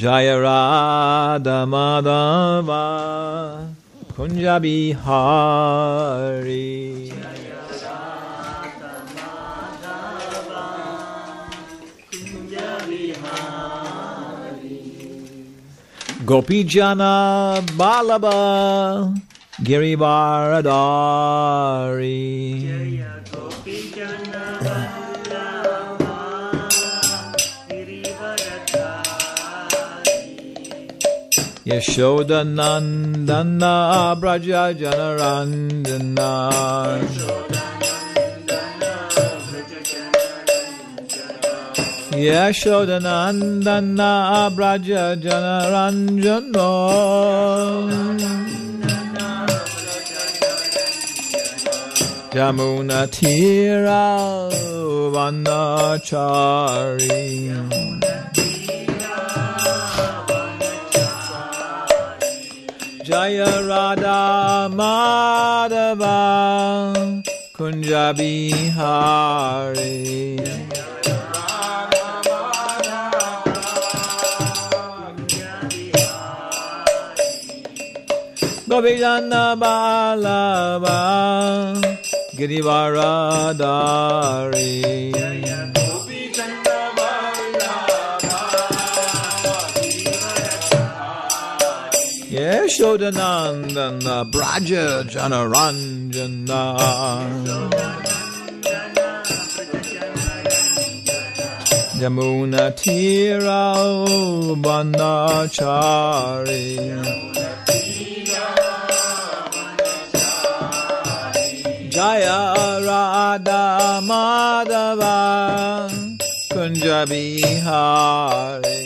Jaya Radha Madhava Kunja Bihari. Gopi Jana Balaba Girivaradari. Yashoda Nandana Braja Janarandana. Yashoda Nandana Braja Janaranjana. Jamuna Tira Vanachari. Jaya Radha Madhava Kunja Bihari. Govindana Balava Girivaradari. Yashodanandana Braja Janaranjana. Jamuna Tira Vanachari. Jaya Radha Madhava Kunja Bihari.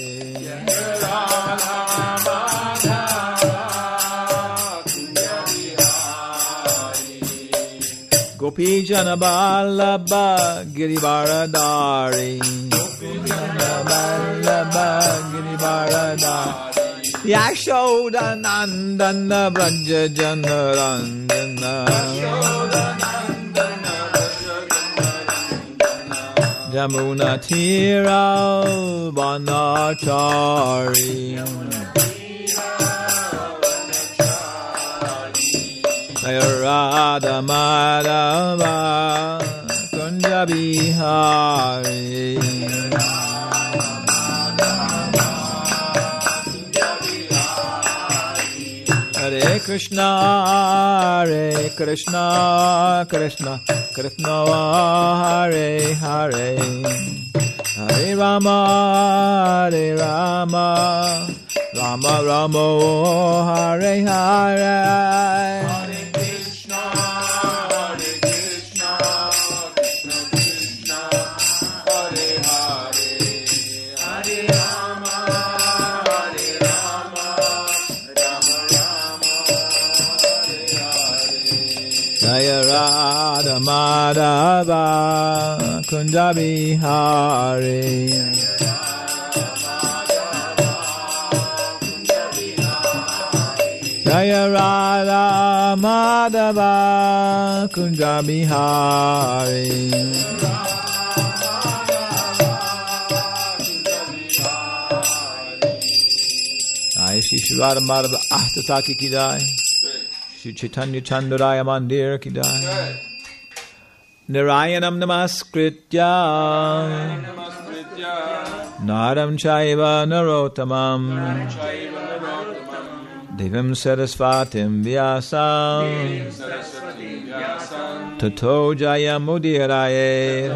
Gopi Jana Balaba Girivaradari. Gopi Jana Balaba Girivaradari. Yashoda Nandana Braja Janarandana. Jamuna Tira Vanachari. Radha Madhava Kunja Bihari. Hare Krishna, Hare Krishna, Krishna Krishna Hare Hare. Hare Rama, Hare Rama, Rama Rama Hare Hare. Jaya Radha Madhava Kunja Bihari. Jaya Radha Madhava Kunja Bihari. Jai Shri Radha Madhava Ahtataki Ki Jai. Shri Chaitanya Chandaraya Mandir Ki Jai. Narayanam Namaskritya Naram Chaiva Narottamam Devam Sarasvatim Vyasam Tato Jayamudiraye.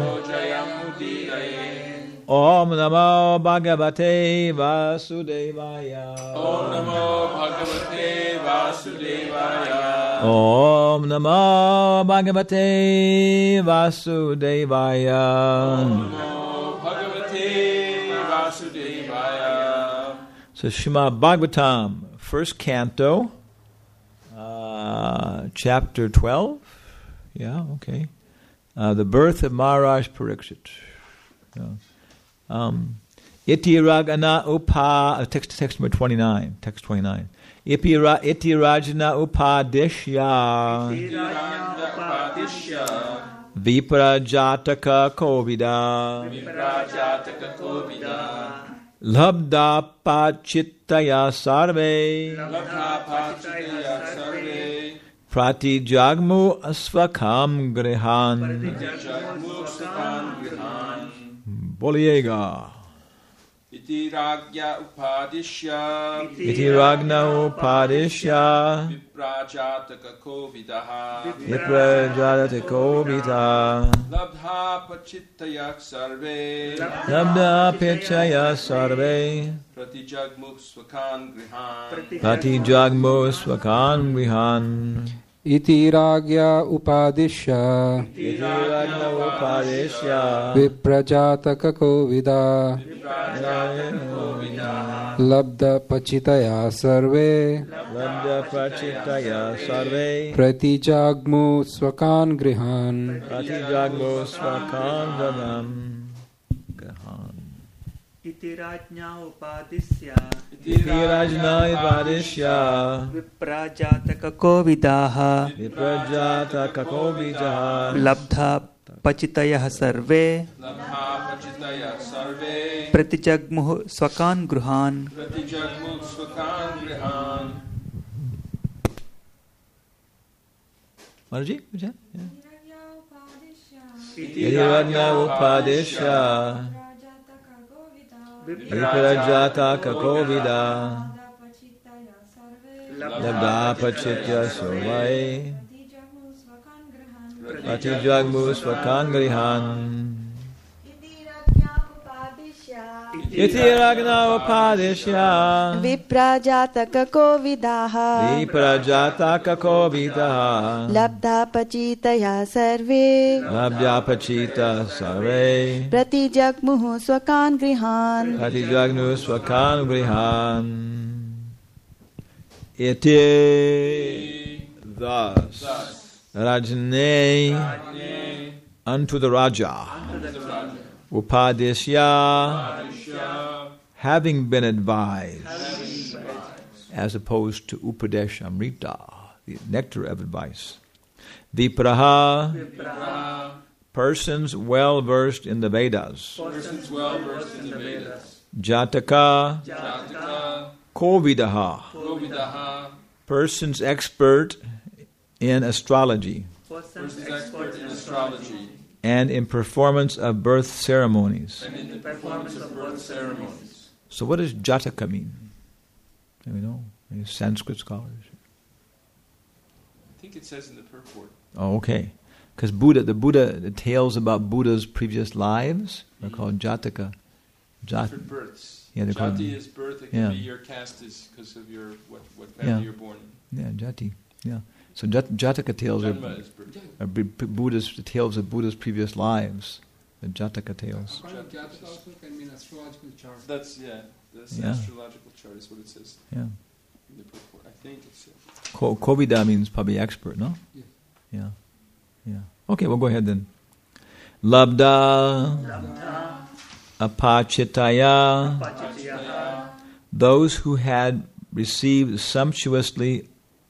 Om Namo Bhagavate Vasudevaya. Om Namo Bhagavate Vasudevaya. Om Namo Bhagavate Vasudevaya. Om Namo Bhagavate Vasudevaya. So Srimad Bhagavatam, first canto, chapter 12. Yeah, okay. The birth of Maharaj Parikshit. Yeah. Iti Ragana Upa, text number 29, text 29. Iti Rajana Upadishya Viprajataka Kovida Labda pachittaya sarve Labdha pachitaya sarve pratijagmu asvakam grihan. jagmu sukhan grihan. Boliega. Iti ragya upadishya Iti ragna upadishya viprajataka kovidaha viprajatako vita labdha pachittaya sarve labda pichaya sarve pratijagmu swakan grihan. pratijagmu swakan grihan. Iti ragya upadishya Iti ragna upadishya viprajataka kovida labda pachitaya sarve labda pachitaya sarve pratijagmu swakan grihan. pratijagmu swakan grihan. Iti rajna upadisya Iti rajna upadishya viprajataka kovidaha viprajataka kovita labdha pachitayah sarve Labdha pachitaya sarve pratijagmuh swakan gruhan. pratijagmu swakan grihan. Mataji, what's that? Yeah. Iti Iti ragna upadishya viprajataka kovita labda pachitya sarve pratijagmu swakan grihan. Iti ragna upadishya viprajataka kovidaha viprajataka kovita labdha pachitaya sarve labdya pachita sarve pratijagmuh swakan grihan. pratijagmu swakan grihan. Iti thus Rajne unto the Raja Upadishya having been advised as opposed to Upadeshamrita, the nectar of advice. Vipraha persons well versed in the Vedas. persons well versed in the Vedas. Jataka Jataka Kovidaha kovidaha persons expert in astrology persons expert in astrology and in performance of birth ceremonies. and in the performance of birth ceremonies. So what does Jataka mean? Do we know? Any Sanskrit scholars? I think it says in the purport. Oh, okay. Because the tales about Buddha's previous lives are called Jataka. Different births. Yeah, they're called- Jati is birth. It can yeah. be your caste is because of your what family Yeah. you're born in. Yeah, Jati. Yeah. So Jataka tales Janma is birth. are Buddha's tales of Buddha's previous lives. The Jataka tales. According to Jataka also can mean astrological chart. That's That's Yeah. astrological chart is what it says Yeah. in the purport. I think it says. Kovida means probably expert, no? Yes. Yeah. Yeah. Okay, well go ahead then. Labda apachitaya those who had received sumptuously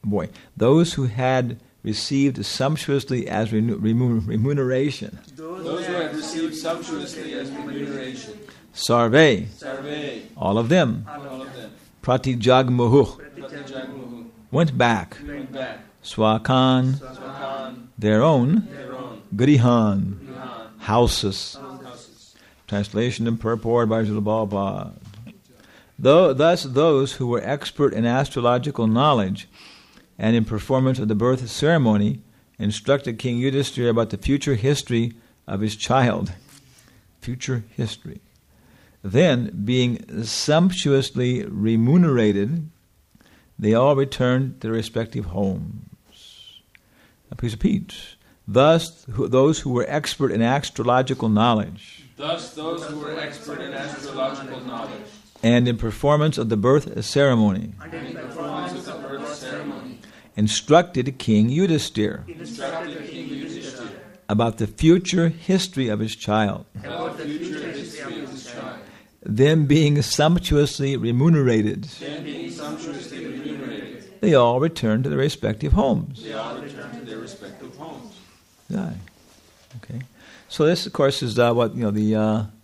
as remuneration. Those who have received sumptuously as remuneration. Sarve, Sarve, all of them. all of them. Pratijagmuhu, Pratijagmuhu, went back. went back. Swakan, Swakan, their own. their own. Grihan, Grihan, houses. houses. Translation and purport by Srila Prabhupada. Thus, those who were expert in astrological knowledge and in performance of the birth ceremony instructed King Yudhishthira about the future history of his child. Future history. Then, being sumptuously remunerated, they all returned to their respective homes. Now please repeat. Thus, those who were expert in astrological knowledge Thus, those who were expert in astrological knowledge and in performance of the birth ceremony and in performance of the birth ceremony instructed King Yudhishthira instructed King Yudhishthira about the future history of his child. about the future history of his child. Them being sumptuously remunerated, Then, being sumptuously remunerated, they all returned to their respective homes. they all returned to their respective homes. Right. Okay. So this, of course, is what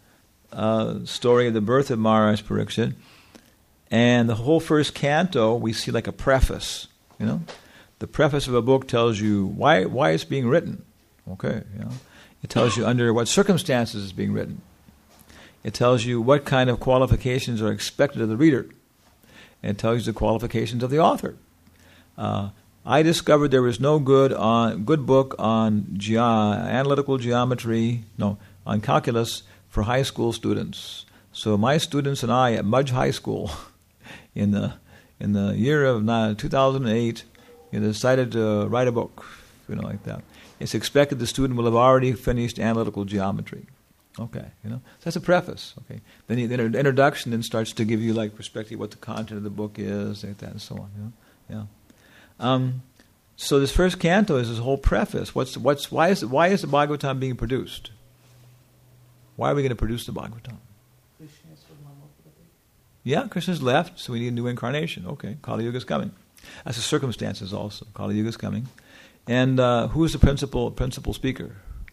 story of the birth of Maharaj Pariksit. And the whole first canto, we see like a preface. The preface of a book tells you why it's being written. Okay, it tells you under what circumstances it's being written. It tells you what kind of qualifications are expected of the reader. And it tells you the qualifications of the author. I discovered there was no good book on analytical geometry, on calculus for high school students. So my students and I at Mudge High School, in the year of 2008, decided to write a book, like that. It's expected the student will have already finished analytical geometry. Okay, so that's a preface. Okay, then the introduction then starts to give you like perspective what the content of the book is, like that, and so on. So this first canto is this whole preface. Why is the Bhagavatam being produced? Why are we going to produce the Bhagavatam? Yeah, Krishna's left, so we need a new incarnation. Okay, Kali Yuga is coming. That's the circumstances also. Kali Yuga is coming, and who is the principal speaker?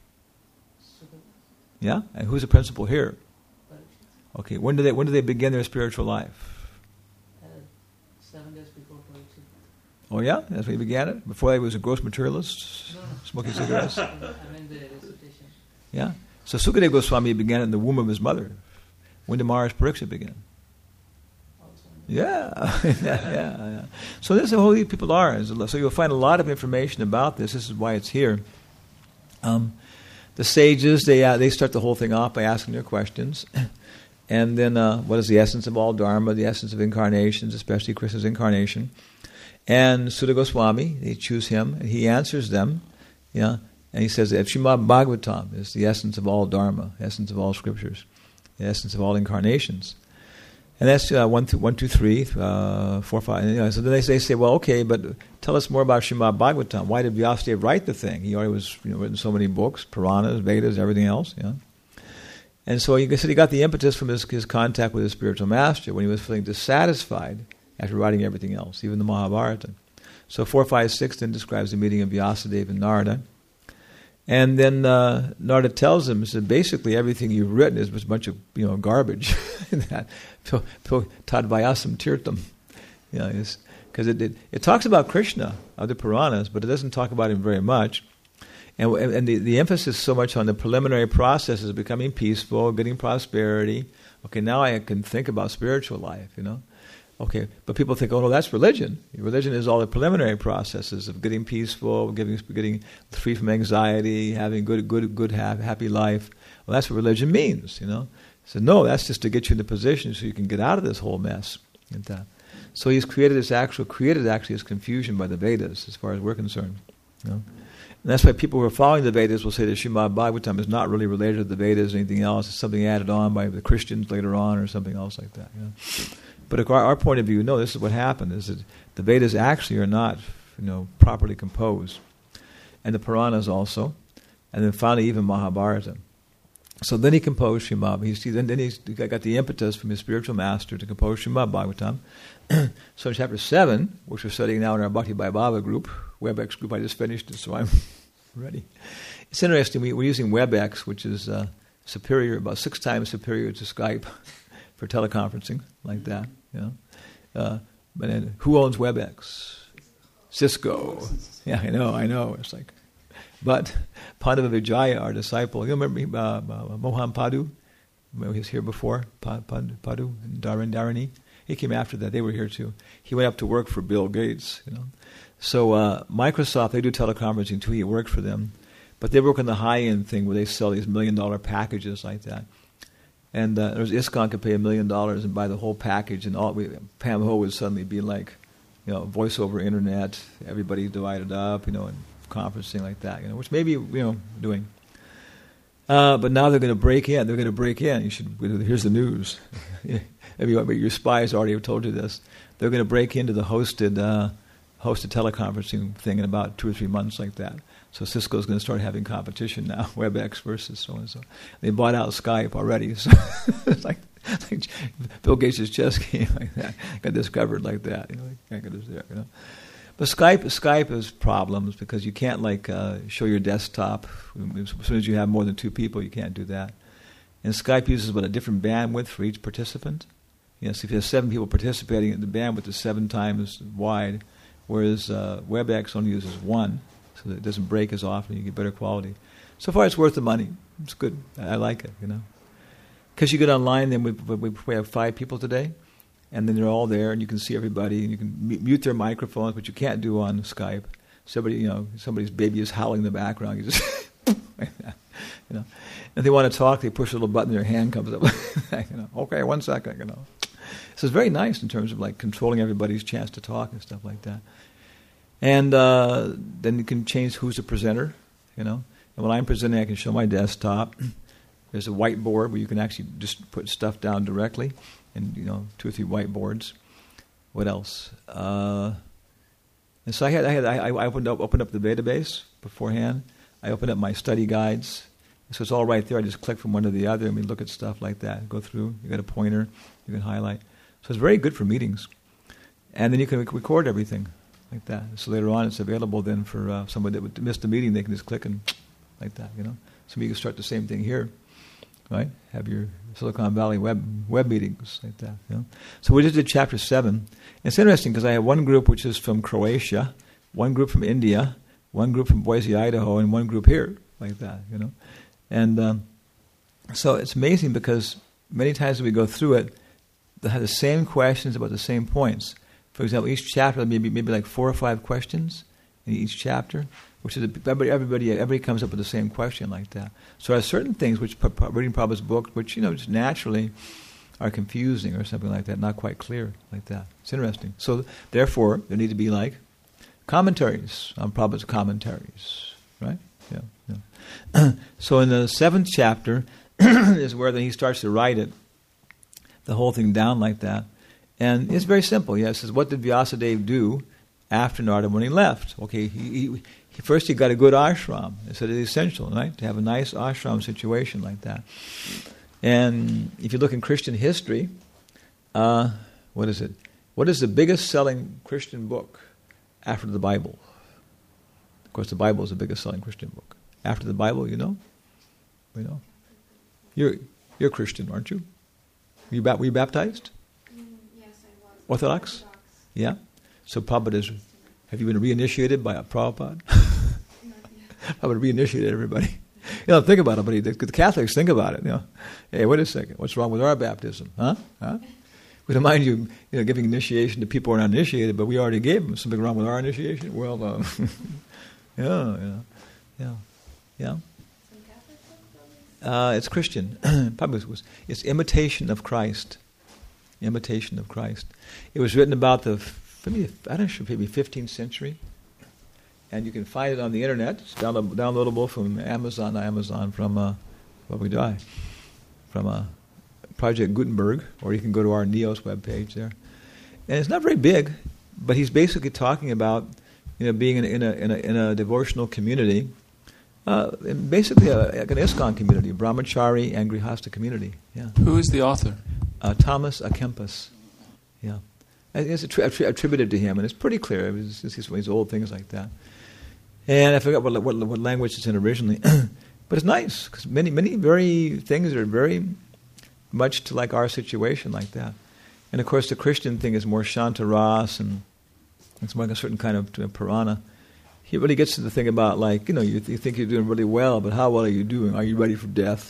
Yeah, and who's the principal here? Okay, when do they begin their spiritual life? 7 days before Pariksit. Oh yeah, that's when he began it. Before he was a gross materialist, smoking cigarettes. I mean the recitation. Yeah, so Sukadeva Goswami began it in the womb of his mother. When did Maharaj Pariksit begin? Yeah. yeah. So this is how these people are. So you'll find a lot of information about this. This is why it's here. The sages, they start the whole thing off by asking their questions. And then what is the essence of all Dharma, the essence of incarnations, especially Krishna's incarnation. And Sutta Goswami, they choose him, and he answers them. Yeah, and he says that Srimad Bhagavatam is the essence of all Dharma, the essence of all scriptures, the essence of all incarnations. And that's 1, 2, 3, 4, 5. So then they say, well, okay, but tell us more about Srimad Bhagavatam. Why did Vyasadeva write the thing? He already was written so many books, Puranas, Vedas, everything else. Yeah. And so he said he got the impetus from his contact with his spiritual master when he was feeling dissatisfied after writing everything else, even the Mahabharata. So 4, 5, 6 then describes the meeting of Vyasadeva and Narada. And then Narada tells him, said, basically everything you've written is a bunch of garbage. That Tadvayasam Tirtam, because it talks about Krishna, other Puranas, but it doesn't talk about him very much. And the emphasis so much on the preliminary processes of becoming peaceful, getting prosperity. Okay, now I can think about spiritual life, Okay, but people think, oh no, that's religion. Religion is all the preliminary processes of getting peaceful, getting free from anxiety, having good happy life. Well, that's what religion means, So no, that's just to get you in the position so you can get out of this whole mess. So he's created this confusion by the Vedas, as far as we're concerned. And that's why people who are following the Vedas will say that Srimad Bhagavatam is not really related to the Vedas or anything else. It's something added on by the Christians later on or something else like that. But our point of view, no, this is what happened, is that the Vedas actually are not, properly composed. And the Puranas also. And then finally even Mahabharata. So then he composed Srimad. Then he got the impetus from his spiritual master to compose Srimad Bhagavatam. So in chapter 7, which we're studying now in our Bhakti Vaibhava group, WebEx group, I just finished it, so I'm ready. It's interesting, we're using WebEx, which is superior, about 6 times superior to Skype for teleconferencing, like that. But then, who owns WebEx? Cisco. Yeah, I know. It's like, but Pandava Vijaya, our disciple, you remember Mohan Padu? He was here before, Padu and Dharani. He came after that. They were here too. He went up to work for Bill Gates. So Microsoft, they do teleconferencing too. He worked for them, but they work on the high-end thing where they sell these $1 million packages like that. And there's ISKCON could pay $1 million and buy the whole package, and Pam Ho would suddenly be like, voice over internet, everybody divided up, and conferencing like that, which maybe doing. But now they're going to break in. Here's the news. Maybe your spies already have told you this. They're going to break into the hosted teleconferencing thing in about 2 or 3 months like that. So Cisco's going to start having competition now, WebEx versus so and so. They bought out Skype already. So it's like Bill Gates' chess game like that got discovered like that. But Skype has problems because you can't show your desktop. As soon as you have more than 2 people, you can't do that. And Skype uses a different bandwidth for each participant. So if you have 7 people participating, the bandwidth is 7 times wide, whereas WebEx only uses 1, so that it doesn't break as often. You get better quality. So far, it's worth the money. It's good. I like it. Because you get online, then we have 5 people today, and then they're all there, and you can see everybody, and you can mute their microphones, but you can't do on Skype. Somebody's baby is howling in the background. You just, If they want to talk, they push a little button, their hand comes up. Okay, 1 second. So it's very nice in terms of like controlling everybody's chance to talk and stuff like that. And then you can change who's the presenter. And when I'm presenting, I can show my desktop. There's a whiteboard where you can actually just put stuff down directly, and 2 or 3 whiteboards. What else? And so I opened up the database beforehand. I opened up my study guides. So it's all right there. I just click from one to the other and we look at stuff like that. Go through. You got a pointer. You can highlight. So it's very good for meetings. And then you can record everything like that. So later on it's available then for somebody that would miss the meeting. They can just click and like that, So you can start the same thing here, right? Have your Silicon Valley web meetings like that, So we just did chapter 7. And it's interesting because I have one group which is from Croatia, one group from India, one group from Boise, Idaho, and one group here, like that, And so it's amazing because many times when we go through it, they have the same questions about the same points. For example, each chapter maybe like 4 or 5 questions in each chapter, which is everybody comes up with the same question like that. So there are certain things which reading Prabhupada's book, which just naturally are confusing or something like that, not quite clear like that. It's interesting. So therefore, there need to be like commentaries on Prabhupada's commentaries, right? Yeah. So in the 7th chapter is where then he starts to write it, the whole thing down like that. And it's very simple. It says, what did Vyasadeva do after Narada when he left? Okay, he first he got a good ashram. It's essential, right, to have a nice ashram situation like that. And if you look in Christian history, what is it? What is the biggest selling Christian book after the Bible? Of course, the Bible is the biggest selling Christian book. After the Bible, we know. You're Christian, aren't you? Were you baptized? Yes, I was. Orthodox? Yeah. So Prabhupada have you been reinitiated by a Prabhupada? Prabhupada reinitiated everybody. Think about it, but the Catholics think about it. Hey, wait a second, what's wrong with our baptism? Huh? We don't mind you giving initiation to people who are not initiated, but we already gave them. Something wrong with our initiation? Well, yeah. It's Christian. It's imitation of Christ. Imitation of Christ. It was written about maybe 15th century, and you can find it on the internet. It's downloadable from Amazon from from Project Gutenberg, or you can go to our NEOS webpage there. And it's not very big, but he's basically talking about being in a devotional community. Basically like an ISKCON community, Brahmachari and Grihastha community. Yeah. Who is the author? Thomas A. Kempis. Yeah. It's attributed to him, and it's pretty clear. It's one of these old things like that. And I forgot what language it's in originally. But it's nice, because many very things are very much to like our situation like that. And of course the Christian thing is more Shantaras, and it's more like a certain kind of Purana. He really gets to the thing about like, you think you're doing really well, but how well are you doing? Are you ready for death?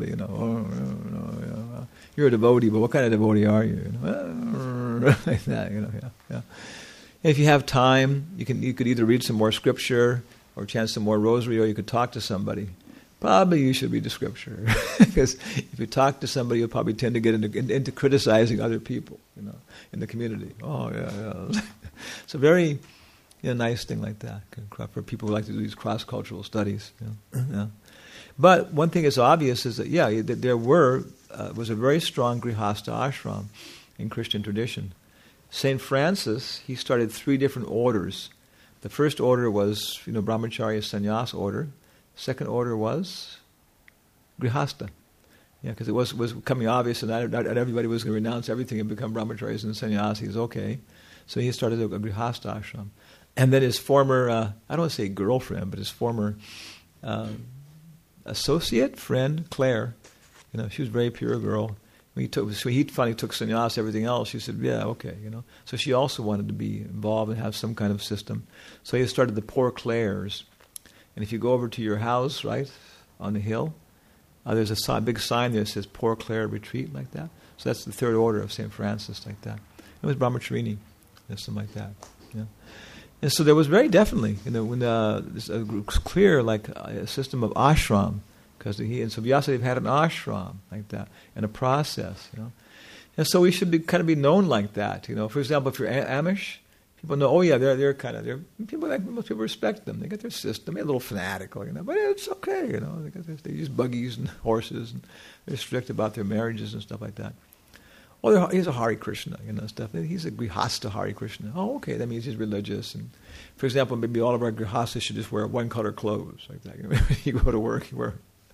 You're a devotee, but what kind of devotee are you? Like that, yeah. If you have time, you could either read some more scripture or chant some more rosary, or you could talk to somebody. Probably you should read the scripture, because if you talk to somebody, you'll probably tend to get into criticizing other people, in the community. Oh yeah. It's a very nice thing like that for people who like to do these cross-cultural studies. Yeah. But one thing that's obvious is that there was a very strong Grihastha ashram in Christian tradition. St. Francis, he started 3 different orders. The first order was, Brahmacharya Sannyas order. Second order was Grihastha. Yeah, because it was becoming obvious that not everybody was going to renounce everything and become Brahmacharis and Sannyasis. Okay. So he started a Grihastha ashram. And then his former, I don't want to say girlfriend, but his former associate, friend, Claire, She was a very pure girl. So he finally took sannyas, everything else. She said, yeah, okay, So she also wanted to be involved and have some kind of system. So he started the Poor Clares. And if you go over to your house, right, on the hill, there's a big sign there that says Poor Clare Retreat, like that. So that's the third order of St. Francis, like that. It was Brahmacharini, something like that. And so there was very definitely, when this clear, like a system of ashram, because so Vyasadeva had an ashram like that and a process, And so we should be known like that, For example, if you're Amish, people know, oh yeah, they're people like most people respect them. They got their system. They're a little fanatical, but it's okay, They use buggies and horses, and they're strict about their marriages and stuff like that. Oh, he's a Hare Krishna, stuff. He's a Grihasta Hare Krishna. Oh, okay, that means he's religious. And for example, maybe all of our Grihastas should just wear one-color clothes like that. When you go to work, you wear,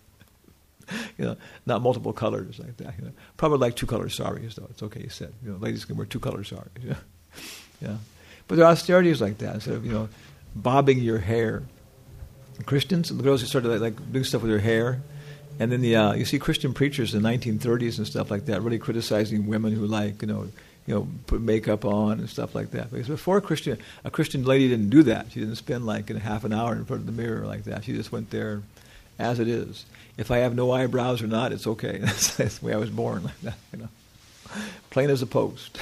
not multiple colors like that. Probably like two-color saris, though. It's okay, you said. Ladies can wear two-color saris. Yeah. But there are austerities like that. Instead of bobbing your hair. Christians, the girls who started like doing stuff with their hair. And then you see Christian preachers in the 1930s and stuff like that, really criticizing women who put makeup on and stuff like that. Because before a Christian lady didn't do that. She didn't spend half an hour in front of the mirror like that. She just went there as it is. If I have no eyebrows or not, it's okay. That's the way I was born, like that. Plain as a post.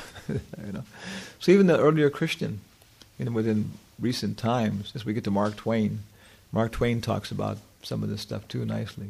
So even the earlier Christian, within recent times, as we get to Mark Twain talks about some of this stuff too nicely,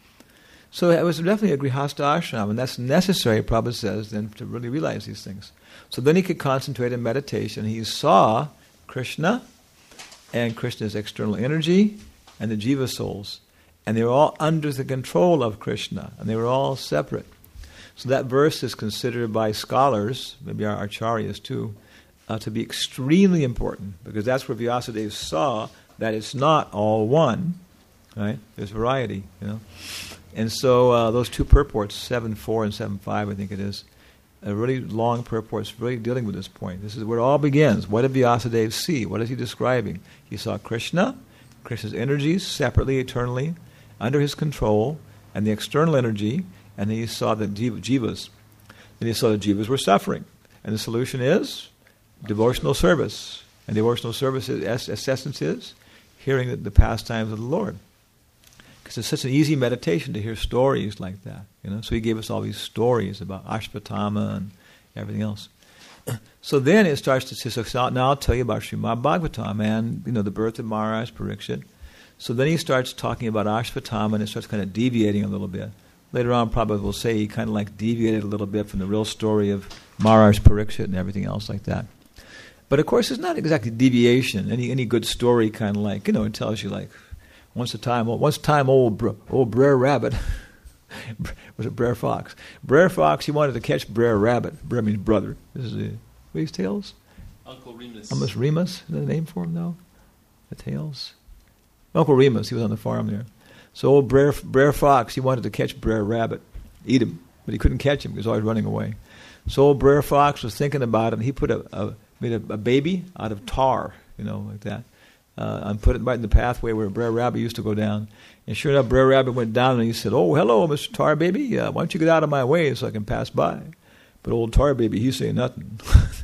So it was definitely a Grihasta ashram, and that's necessary, Prabhupada says, then to really realize these things. So then he could concentrate in meditation. He saw Krishna and Krishna's external energy and the jiva souls. And they were all under the control of Krishna, and they were all separate. So that verse is considered by scholars, maybe our acharyas too, to be extremely important, because that's where Vyasadeva saw that it's not all one, right? There's variety, And so those two purports, 7.4 and 7.5, I think it is, really long purports, really dealing with this point. This is where it all begins. What did Vyasadeva see? What is he describing? He saw Krishna's energies separately, eternally, under his control, and the external energy, and then he saw the jivas. Then he saw the jivas were suffering. And the solution is devotional service. And devotional service's essence is hearing the pastimes of the Lord. Because it's such an easy meditation to hear stories like that. So he gave us all these stories about Ashvatthama and everything else. So then it starts to say, so now I'll tell you about Srimad Bhagavatam and, the birth of Maharaj Parikshit. So then he starts talking about Ashvatthama, and it starts kind of deviating a little bit. Later on, probably we'll say he kind of deviated a little bit from the real story of Maharaj Parikshit and everything else like that. But of course, it's not exactly deviation. Any good story kind of it tells you once time old Brer Rabbit, was it Brer Fox? Brer Fox, he wanted to catch Brer Rabbit. Brer means brother. This is these tales? Uncle Remus. Almost Remus, is that a name for him though? The tales? Uncle Remus, he was on the farm there. So old Brer Fox, he wanted to catch Brer Rabbit, eat him, but he couldn't catch him because he was always running away. So old Brer Fox was thinking about it, and he made a baby out of tar, like that, and put it right in the pathway where Brer Rabbit used to go down. And sure enough, Brer Rabbit went down, and he said, "Oh, hello, Mr. Tar Baby, why don't you get out of my way so I can pass by?" But old Tar Baby, he's saying nothing.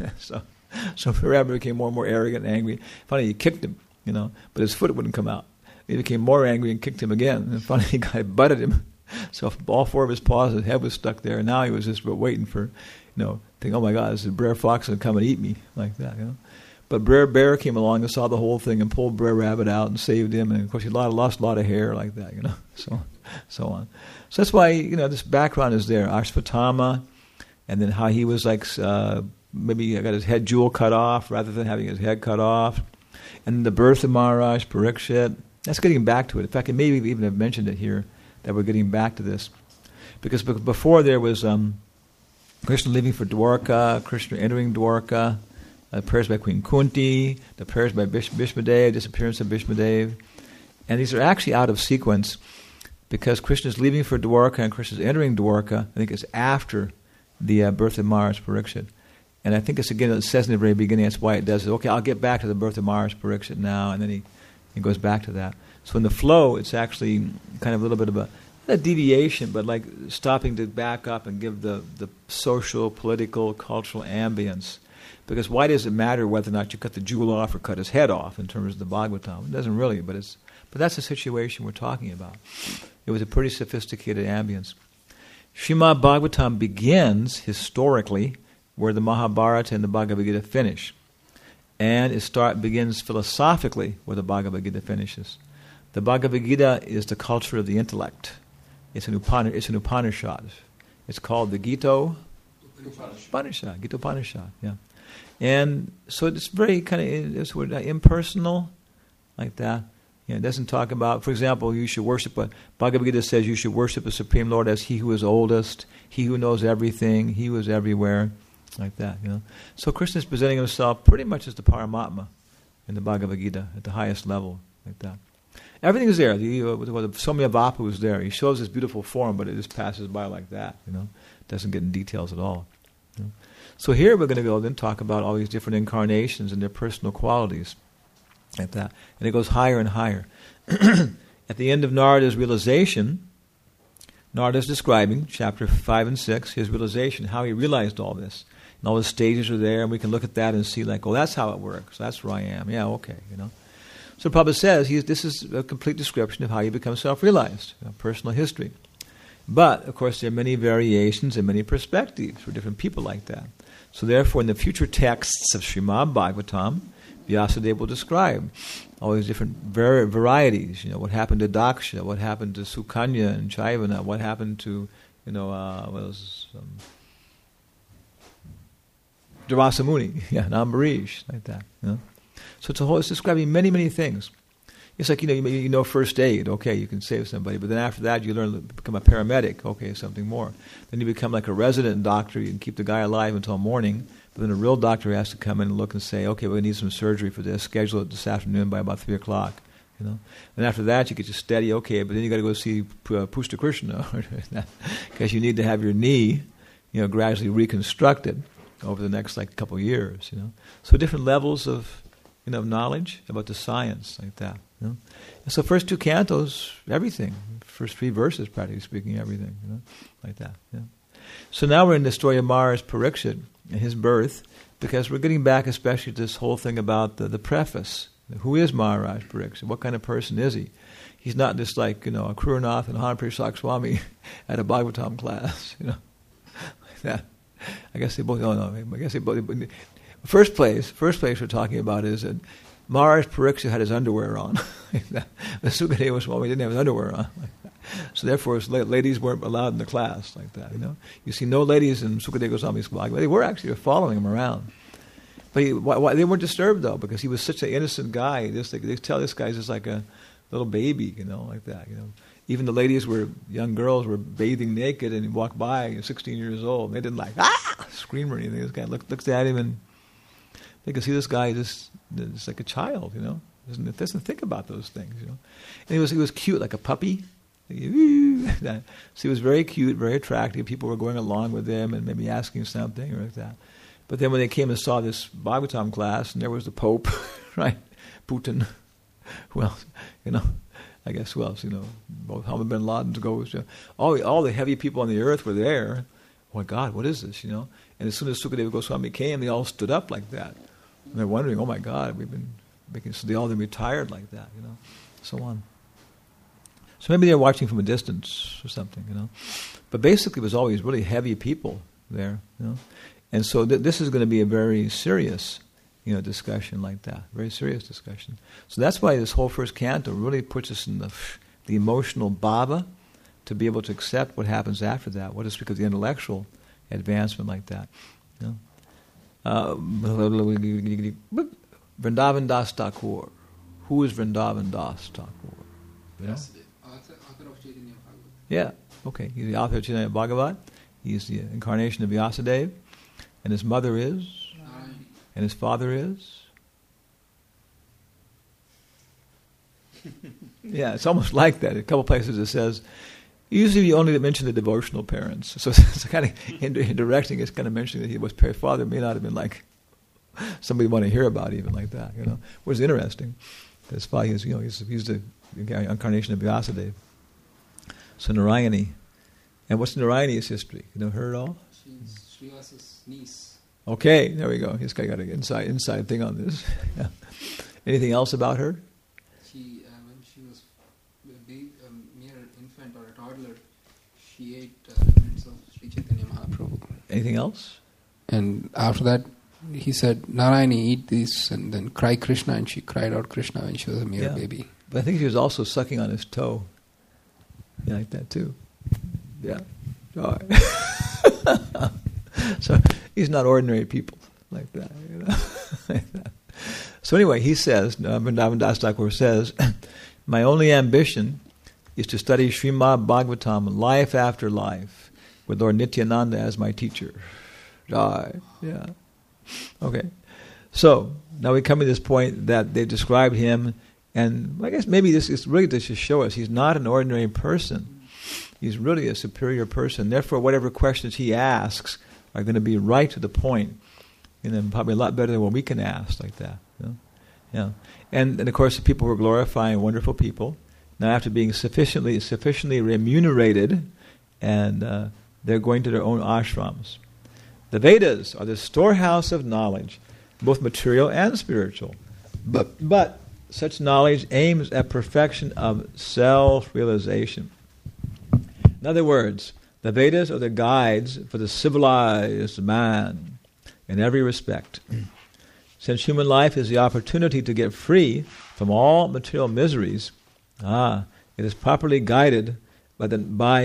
So Brer Rabbit became more and more arrogant and angry. Finally, he kicked him, but his foot wouldn't come out. He became more angry and kicked him again. And finally, the guy butted him. So all four of his paws, his head was stuck there. And now he was just waiting for, thinking, oh my God, this is Brer Fox going to come and eat me, like that, But Brer Bear came along and saw the whole thing and pulled Brer Rabbit out and saved him. And of course, he lost a lot of hair like that, so on. So that's why, this background is there. Ashvatthama, and then how he was maybe got his head jewel cut off rather than having his head cut off. And the birth of Maharaj Parikshit. That's getting back to it. In fact, I maybe even have mentioned it here, that we're getting back to this. Because before there was Krishna leaving for Dwarka, Krishna entering Dwarka, prayers by Queen Kunti, the prayers by Bhishmadev, disappearance of Bhishmadev. And these are actually out of sequence, because Krishna's leaving for Dwarka and Krishna's entering Dwarka, I think it's after the birth of Maharaj Parikshit. And I think it says in the very beginning, that's why it does it. Okay, I'll get back to the birth of Maharaj Parikshit now, and then he goes back to that. So in the flow, it's actually kind of a little bit of a deviation, but like stopping to back up and give the social, political, cultural ambience. Because why does it matter whether or not you cut the jewel off or cut his head off in terms of the Bhagavatam? It doesn't really, but that's the situation we're talking about. It was a pretty sophisticated ambience. Srimad Bhagavatam begins historically where the Mahabharata and the Bhagavad Gita finish. And it begins philosophically where the Bhagavad Gita finishes. The Bhagavad Gita is the culture of the intellect. It's an Upanishad. It's called the Gita Upanishad. Gita Upanishad, yeah. And so it's very kind of impersonal, like that. It doesn't talk about, for example, you should worship, Bhagavad Gita says you should worship the Supreme Lord as He who is oldest, He who knows everything, He who is everywhere, like that. So Krishna is presenting Himself pretty much as the Paramatma in the Bhagavad Gita at the highest level, like that. Everything is there. The Somya Vapu is there. He shows this beautiful form, but it just passes by like that. Doesn't get in details at all. So here we're going to go then talk about all these different incarnations and their personal qualities, like that. And it goes higher and higher. At the end of Narada's realization, Narada's describing, chapter 5 and 6, his realization, how he realized all this. And all the stages are there, and we can look at that and see like, oh, that's how it works. That's where I am. Yeah, okay, So Prabhupada says this is a complete description of how you become self-realized, personal history. But, of course, there are many variations and many perspectives for different people like that. So therefore, in the future texts of Srimad Bhagavatam, Vyasadeva will describe all these different varieties. What happened to Daksha, what happened to Sukanya and Chaivana, what happened to, Durvasa Muni, and Ambarish, like that. So it's describing many, many things. It's like, you know first aid, okay, you can save somebody, but then after that you learn to become a paramedic, okay, something more. Then you become like a resident doctor, you can keep the guy alive until morning, but then a real doctor has to come in and look and say, okay, we need some surgery for this, schedule it this afternoon by about 3 o'clock, And after that you get just steady, okay, but then you got to go see Pushta Krishna, because you need to have your knee, gradually reconstructed over the next couple of years, So different levels of knowledge about the science, like that. And so first 2 cantos, everything. First 3 verses, practically speaking, everything, like that. So now we're in the story of Maharaj Parikshit and his birth, because we're getting back especially to this whole thing about the preface. Who is Maharaj Parikshit? What kind of person is he? He's not just like, a Krunath and Hanaprasad Swami at a Bhagavatam class, like that. I guess they both, First place we're talking about is that Maharaj Parikshit had his underwear on. The Sukadeva Swami didn't have his underwear on. So therefore, ladies weren't allowed in the class, like that. You see no ladies in Sukadeva Swami's Bhagavad. They were actually following him around, but they weren't disturbed though, because he was such an innocent guy. They tell this guy's just like a little baby, like that. Even the ladies young girls were bathing naked, and he walked by, 16 years old. They didn't scream or anything. This guy looks at him and they can see this guy just like a child, doesn't think about those things, And he was cute, like a puppy. So he was very cute, very attractive. People were going along with him and maybe asking something or like that. But then when they came and saw this Bhagavatam class, and there was the Pope, right, Putin, who else, I guess who else, both Mohammed bin Laden's ghosts, all the heavy people on the earth were there. Oh my God, what is this, And as soon as Sukadeva Goswami came, they all stood up like that. And they're wondering, oh my God, we've been making, so they all then retired like that, so on. So maybe they're watching from a distance or something, But basically it was always really heavy people there, And so this is going to be a very serious, discussion like that, very serious discussion. So that's why this whole first canto really puts us in the emotional bhava to be able to accept what happens after that, what is because of the intellectual advancement like that. Vrindavan Das Thakur. Who is Vrindavan Das Thakur? Author of Chaitanya Bhagavat. Yeah, okay. He's the author of Chaitanya Bhagavat. He's the incarnation of Vyasadeva. And his mother is? And his father is? Yeah, it's almost like that. A couple places it says, usually you only mention the devotional parents. So it's kind of indirecting, it's kind of mentioning that he was father may not have been like somebody you want to hear about even like that, Which is interesting. His father is, he's the incarnation of Vyasadeva. So Narayani. And what's Narayani's history? You know her at all? She's Srivasa's niece. Okay, there we go. This guy got an inside thing on this. Yeah. Anything else about her? She, when she was a mere infant or a toddler, she ate remnants of Sri Chaitanya Mahaprabhu. Anything else? And after that, he said, Narayani, eat this, and then cry Krishna, and she cried out Krishna when she was a mere baby. But I think she was also sucking on his toe. Yeah, like that too. Yeah. All right. So he's not ordinary people like that. You know? Like that. So anyway, he says, Vrindavan Das Thakur says, my only ambition is to study Srimad Bhagavatam life after life with Lord Nityananda as my teacher. Right. Yeah. Okay. So now we come to this point that they described him, and I guess maybe this is really to just show us he's not an ordinary person. He's really a superior person. Therefore, whatever questions he asks are going to be right to the point, and probably a lot better than what we can ask like that. You know? Yeah. And of course, the people who are glorifying wonderful people, now after being sufficiently remunerated, and they're going to their own ashrams. The Vedas are the storehouse of knowledge, both material and spiritual. But such knowledge aims at perfection of self-realization. In other words, the Vedas are the guides for the civilized man in every respect. Since human life is the opportunity to get free from all material miseries, it is properly guided by the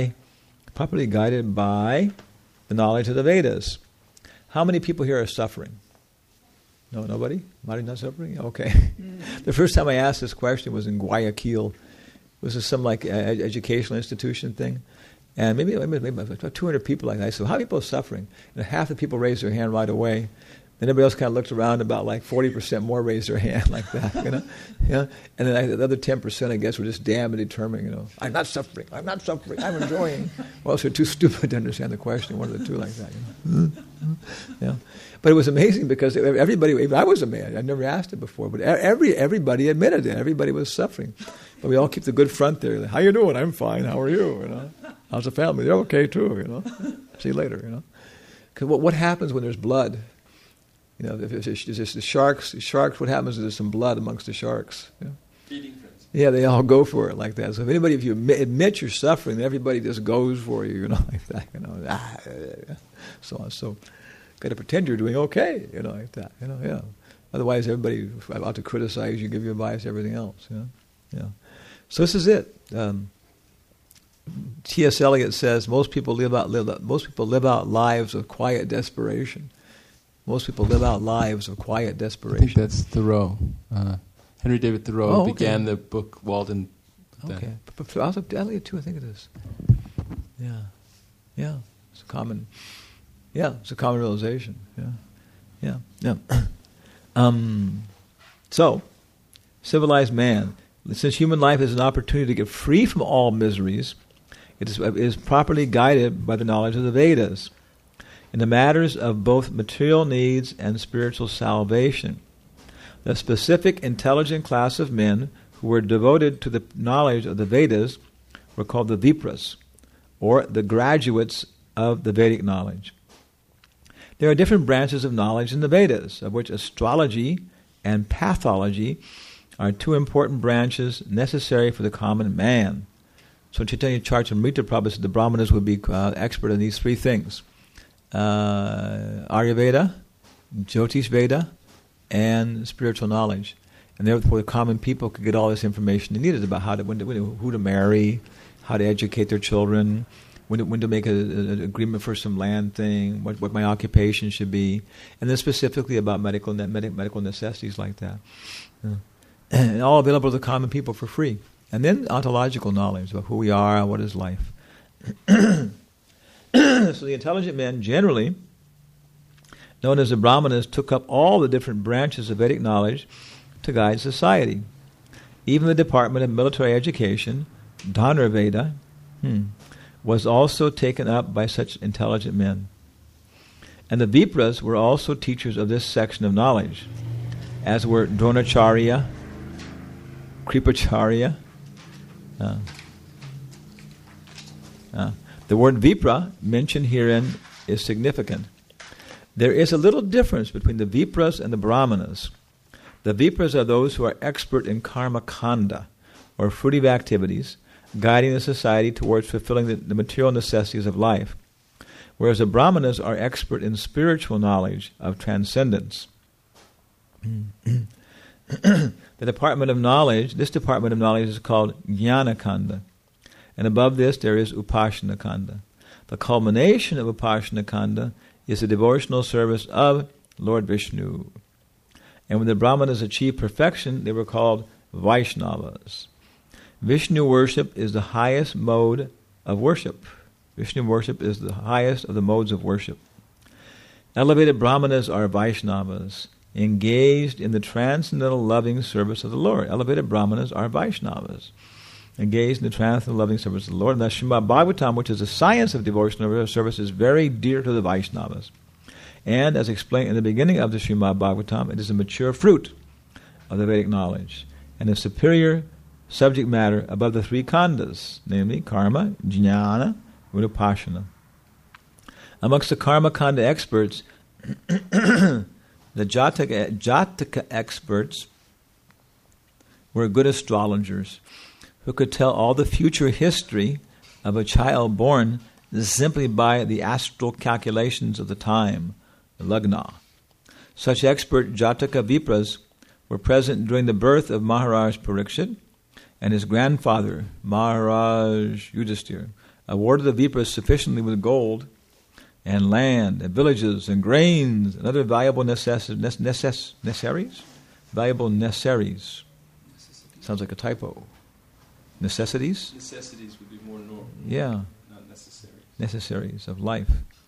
knowledge of the Vedas. How many people here are suffering? No, nobody? Marty's not suffering? Okay. The first time I asked this question was in Guayaquil. It was some educational institution thing. And maybe about 200 people like that. I said, how are people suffering? And half the people raised their hand right away. Then everybody else kind of looked around, about like 40% more raised their hand like that, you know. Yeah. And then the other 10%, I guess, were just damn and determined, you know. I'm not suffering, I'm enjoying. Well, they're too stupid to understand the question, one of the two like that, you know. Yeah. But it was amazing because everybody, even I was amazed. I'd never asked it before, but everybody admitted it. Everybody was suffering. But we all keep the good front there. Like, how you doing? I'm fine. How are you? You know. How's the family? They're okay too, you know. See you later, you know. Because what happens when there's blood? You know, if it's the sharks, what happens is there's some blood amongst the sharks. You know? Feeding friends. Yeah, they all go for it like that. So if you admit you're suffering, then everybody just goes for you, you know, like that, you know. So on. So, got to pretend you're doing okay, you know, like that, you know, yeah. Otherwise, everybody about to criticize you, give you advice, everything else, you know, yeah. So this is it. T.S. Eliot says most people live out lives of quiet desperation. Most people live out lives of quiet desperation. I think that's Thoreau. Henry David Thoreau began the book Walden. Okay. But Eliot too, I think it is. Yeah. Yeah. It's a common realization. Yeah. So, civilized man, since human life is an opportunity to get free from all miseries, it is properly guided by the knowledge of the Vedas in the matters of both material needs and spiritual salvation. The specific intelligent class of men who were devoted to the knowledge of the Vedas were called the Vipras, or the graduates of the Vedic knowledge. There are different branches of knowledge in the Vedas, of which astrology and pathology are two important branches necessary for the common man. So Chaitanya Charitamrita Prabhupada said the Brahmanas would be expert in these three things. Aryaveda, Jyotish Veda, and spiritual knowledge. And therefore the common people could get all this information they needed about who to marry, how to educate their children, when to make an agreement for some land thing, what my occupation should be, and then specifically about medical necessities like that. And all available to the common people for free. And then ontological knowledge about who we are and what is life. So the intelligent men, generally known as the Brahmanas, took up all the different branches of Vedic knowledge to guide society. Even the Department of Military Education, Dhanurveda, was also taken up by such intelligent men. And the Vipras were also teachers of this section of knowledge, as were Dronacharya, The word Vipra mentioned herein is significant. There is a little difference between the Vipras and the Brahmanas. The Vipras are those who are expert in karma kanda, or fruitive activities, guiding the society towards fulfilling the material necessities of life, whereas the Brahmanas are expert in spiritual knowledge of transcendence. This department of knowledge is called Jnana Kanda, and above this there is Upasana Kanda. The culmination of Upasana Kanda is the devotional service of Lord Vishnu. And when the Brahmanas achieved perfection, they were called Vaishnavas. Vishnu worship is the highest mode of worship. Vishnu worship is the highest of the modes of worship. Elevated Brahmanas are Vaishnavas, engaged in the transcendental loving service of the Lord. Elevated Brahmanas are Vaishnavas, engaged in the transcendental loving service of the Lord. And the Srimad Bhagavatam, which is the science of devotional service, is very dear to the Vaishnavas. And as explained in the beginning of the Srimad Bhagavatam, it is a mature fruit of the Vedic knowledge and a superior subject matter above the three khandas, namely karma, jnana, and upasana. Amongst the karma khanda experts, the Jataka experts were good astrologers who could tell all the future history of a child born simply by the astral calculations of the time, the lagna. Such expert Jataka Vipras were present during the birth of Maharaj Parikshit, and his grandfather, Maharaj Yudhisthira, awarded the Vipras sufficiently with gold and land and villages and grains and other valuable necessaries. Valuable necessaries. Sounds like a typo. Necessities? Necessities would be more normal. Yeah. Not necessaries. Necessaries of life.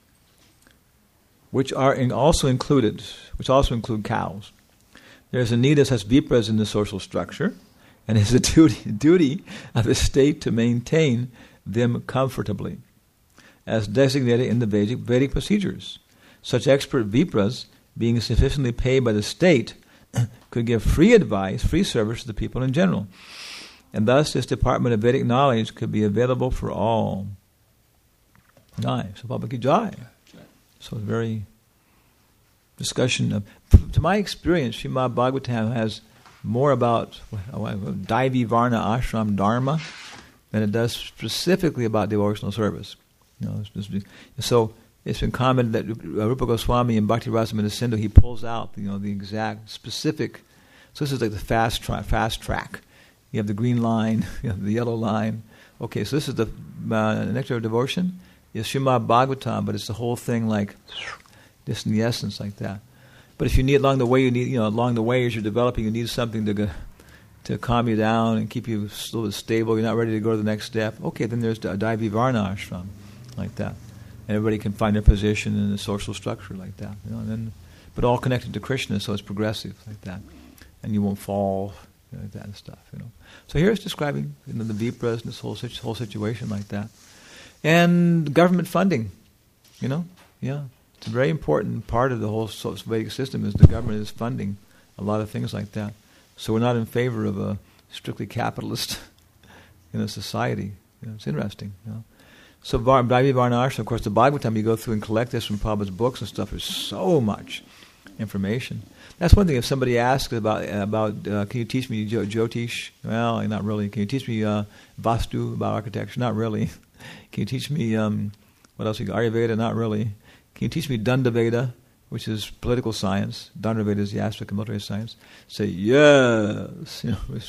Which also include cows. There's a need of such Vipras in the social structure, and it's a duty of the state to maintain them comfortably, as designated in the Vedic procedures. Such expert Vipras, being sufficiently paid by the state, could give free advice, free service to the people in general. And thus this department of Vedic knowledge could be available for all. Jai. So Baba Ki Jai. So it's very discussion of, to my experience, Srimad Bhagavatam has more about Daivi Varna Ashram Dharma than it does specifically about devotional service. So it's been commented that Rupa Goswami in Bhakti Rasamrita Sindhu, he pulls out the exact specific. So this is like the fast track. You have the green line, you have the yellow line. Okay, so this is the Nectar of Devotion. It's Srimad Bhagavatam, but it's the whole thing like this in the essence like that. But if you need along the way, along the way as you're developing, you need something to calm you down and keep you a little stable. You're not ready to go to the next step. Okay, then there's the Daivi Varna Ashram, like that. And everybody can find their position in the social structure like that. But all connected to Krishna, so it's progressive like that. And you won't fall like that and stuff. So here it's describing the Vipras and this whole situation like that. And government funding, It's a very important part of the whole Vedic system is the government is funding a lot of things like that. So we're not in favor of a strictly capitalist society. It's interesting. So Daivi Varna Ashram, of course, the Bhagavatam, you go through and collect this from Prabhupada's books and stuff. There's so much information. That's one thing. If somebody asks about can you teach me Jyotish? Well, not really. Can you teach me Vastu, about architecture? Not really. Can you teach me what else? Ayurveda? Not really. Can you teach me Dandaveda, which is political science? Dandaveda is the aspect of military science. Say yes.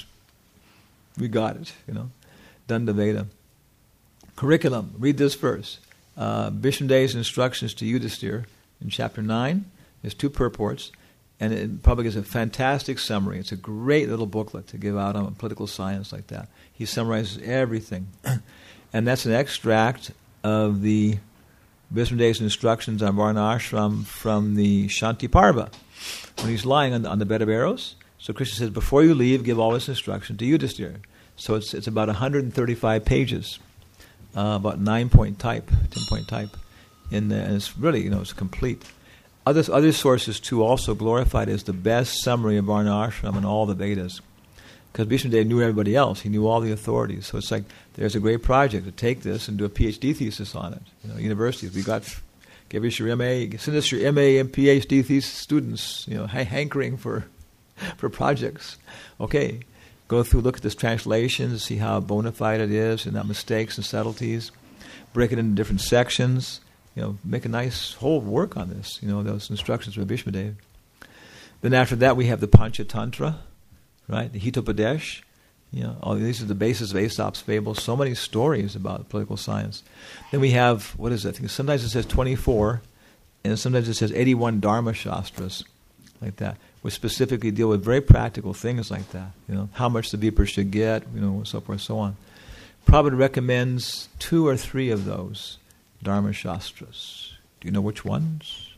We got it. Dandaveda. Curriculum. Read this verse. Vishnudeva's instructions to Yudhisthira in chapter 9. There's 2 purports, and it probably gives a fantastic summary. It's a great little booklet to give out on political science like that. He summarizes everything. And that's an extract of the Vishnudeva's instructions on Varna Ashram from the Shanti Parva, when he's lying on the bed of arrows. So Krishna says, before you leave, give all this instruction to Yudhisthira. So it's about 135 pages, about 9-point type, 10-point type, and it's really, it's complete. Other sources too also glorified as the best summary of Varna Ashram in all the Vedas. Because Bhishmadev knew everybody else. He knew all the authorities. So it's like, there's a great project to take this and do a PhD thesis on it. Universities, give us your MA, send us your MA and PhD thesis students, hankering for projects. Okay, go through, look at this translation, see how bona fide it is, and not mistakes and subtleties. Break it into different sections. Make a nice whole work on this. Those instructions from Bhishmadev. Then after that, we have the Panchatantra, right? The Hitopadesh. All these are the basis of Aesop's fables. So many stories about political science. Then we have, what is it? I think sometimes it says 24, and sometimes it says 81 Dharma Shastras, like that, which specifically deal with very practical things like that. How much the Vipers should get, so forth and so on. Prabhupada recommends 2 or 3 of those Dharma Shastras. Do you know which ones?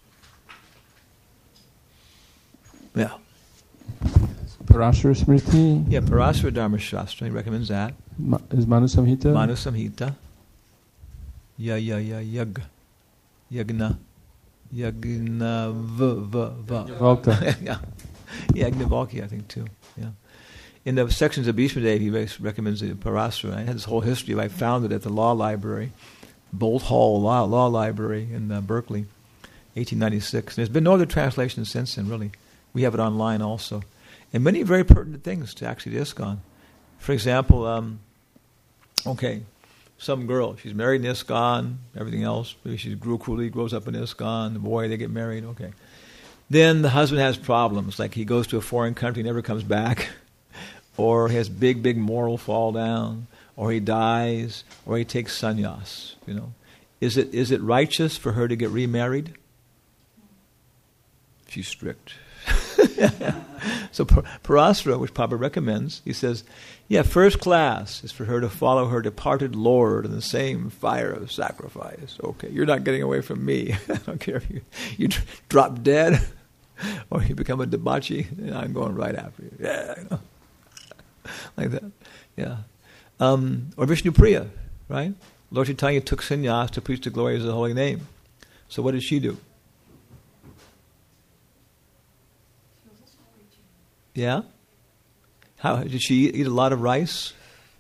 Yeah. Parashara Smriti. Yeah, Parashara Dharma Shastra. He recommends that. Is Manu Samhita? Manu Samhita. Yagna. Yagna Valka. Yeah. Yagnavalkya, I think, too. Yeah. In the sections of Bhishmadev, he recommends the Parashara. I had this whole history. I found it at the law library, Bolt Hall Law Library in Berkeley, 1896. There's been no other translation since then, really. We have it online also. And many very pertinent things to actually the ISKCON. For example, some girl, she's married in ISKCON, everything else. Maybe she's grows up in ISKCON, the boy, they get married, okay. Then the husband has problems, like he goes to a foreign country, never comes back, or he has big moral fall down, or he dies, or he takes sannyas, Is it righteous for her to get remarried? She's strict. So Parasara, which Prabhupada recommends, he says, first class is for her to follow her departed Lord in the same fire of sacrifice. Okay, you're not getting away from me. I don't care if you drop dead or you become a debauchee, I'm going right after you. Yeah, like that. Yeah. Or Vishnupriya, right? Lord Chaitanya took sannyas to preach the glories of the holy name. So what did she do? Yeah? How did she eat a lot of rice?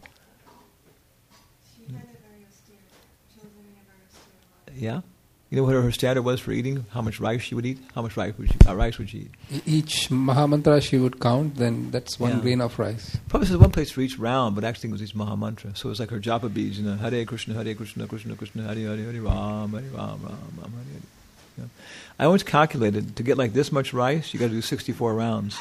She had it very austere. She was living a very austere life. Yeah? You know what her standard was for eating? How much rice she would eat? How much rice would she eat? Each Mahamantra she would count, then that's one grain of rice. Probably there's one place for each round, but actually it was each Mahamantra. So it was like her japa beads, Hare Krishna, Krishna Krishna, Hare Hare, Hare Ram, Hare Ram, Ram, Ram, Hare Hare. I always calculated, to get like this much rice, you got to do 64 rounds.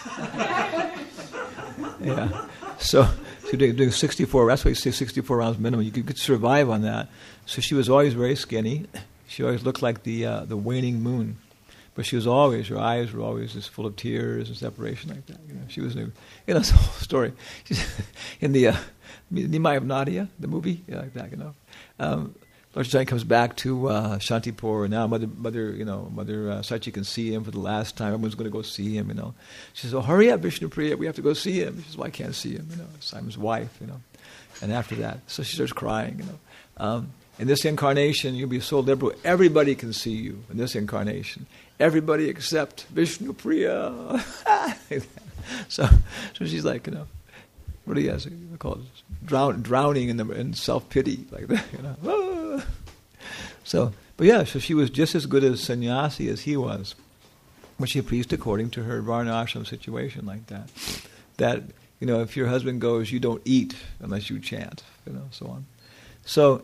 Yeah. So doing 64, that's why you say 64 rounds minimum. You could survive on that. So she was always very skinny. She always looked like the waning moon. But she was always, her eyes were always just full of tears and separation like that. She was, that's the whole story. She's in the Nimai of Nadia, the movie, like that, Lord Chaitanya comes back to Shantipur, and now Mother Sachi can see him for the last time. Everyone's going to go see him, She says, hurry up, Vishnupriya, we have to go see him. She says, well, I can't see him, Simon's wife, And after that, so she starts crying, in this incarnation, you'll be so liberal, everybody can see you in this incarnation. Everybody except Vishnupriya. So she's like, what do you guys call it? Drowning in self-pity, like that, So she was just as good as sannyasi as he was. But she preached according to her varna ashram situation like that. That, if your husband goes, you don't eat unless you chant, so on. So,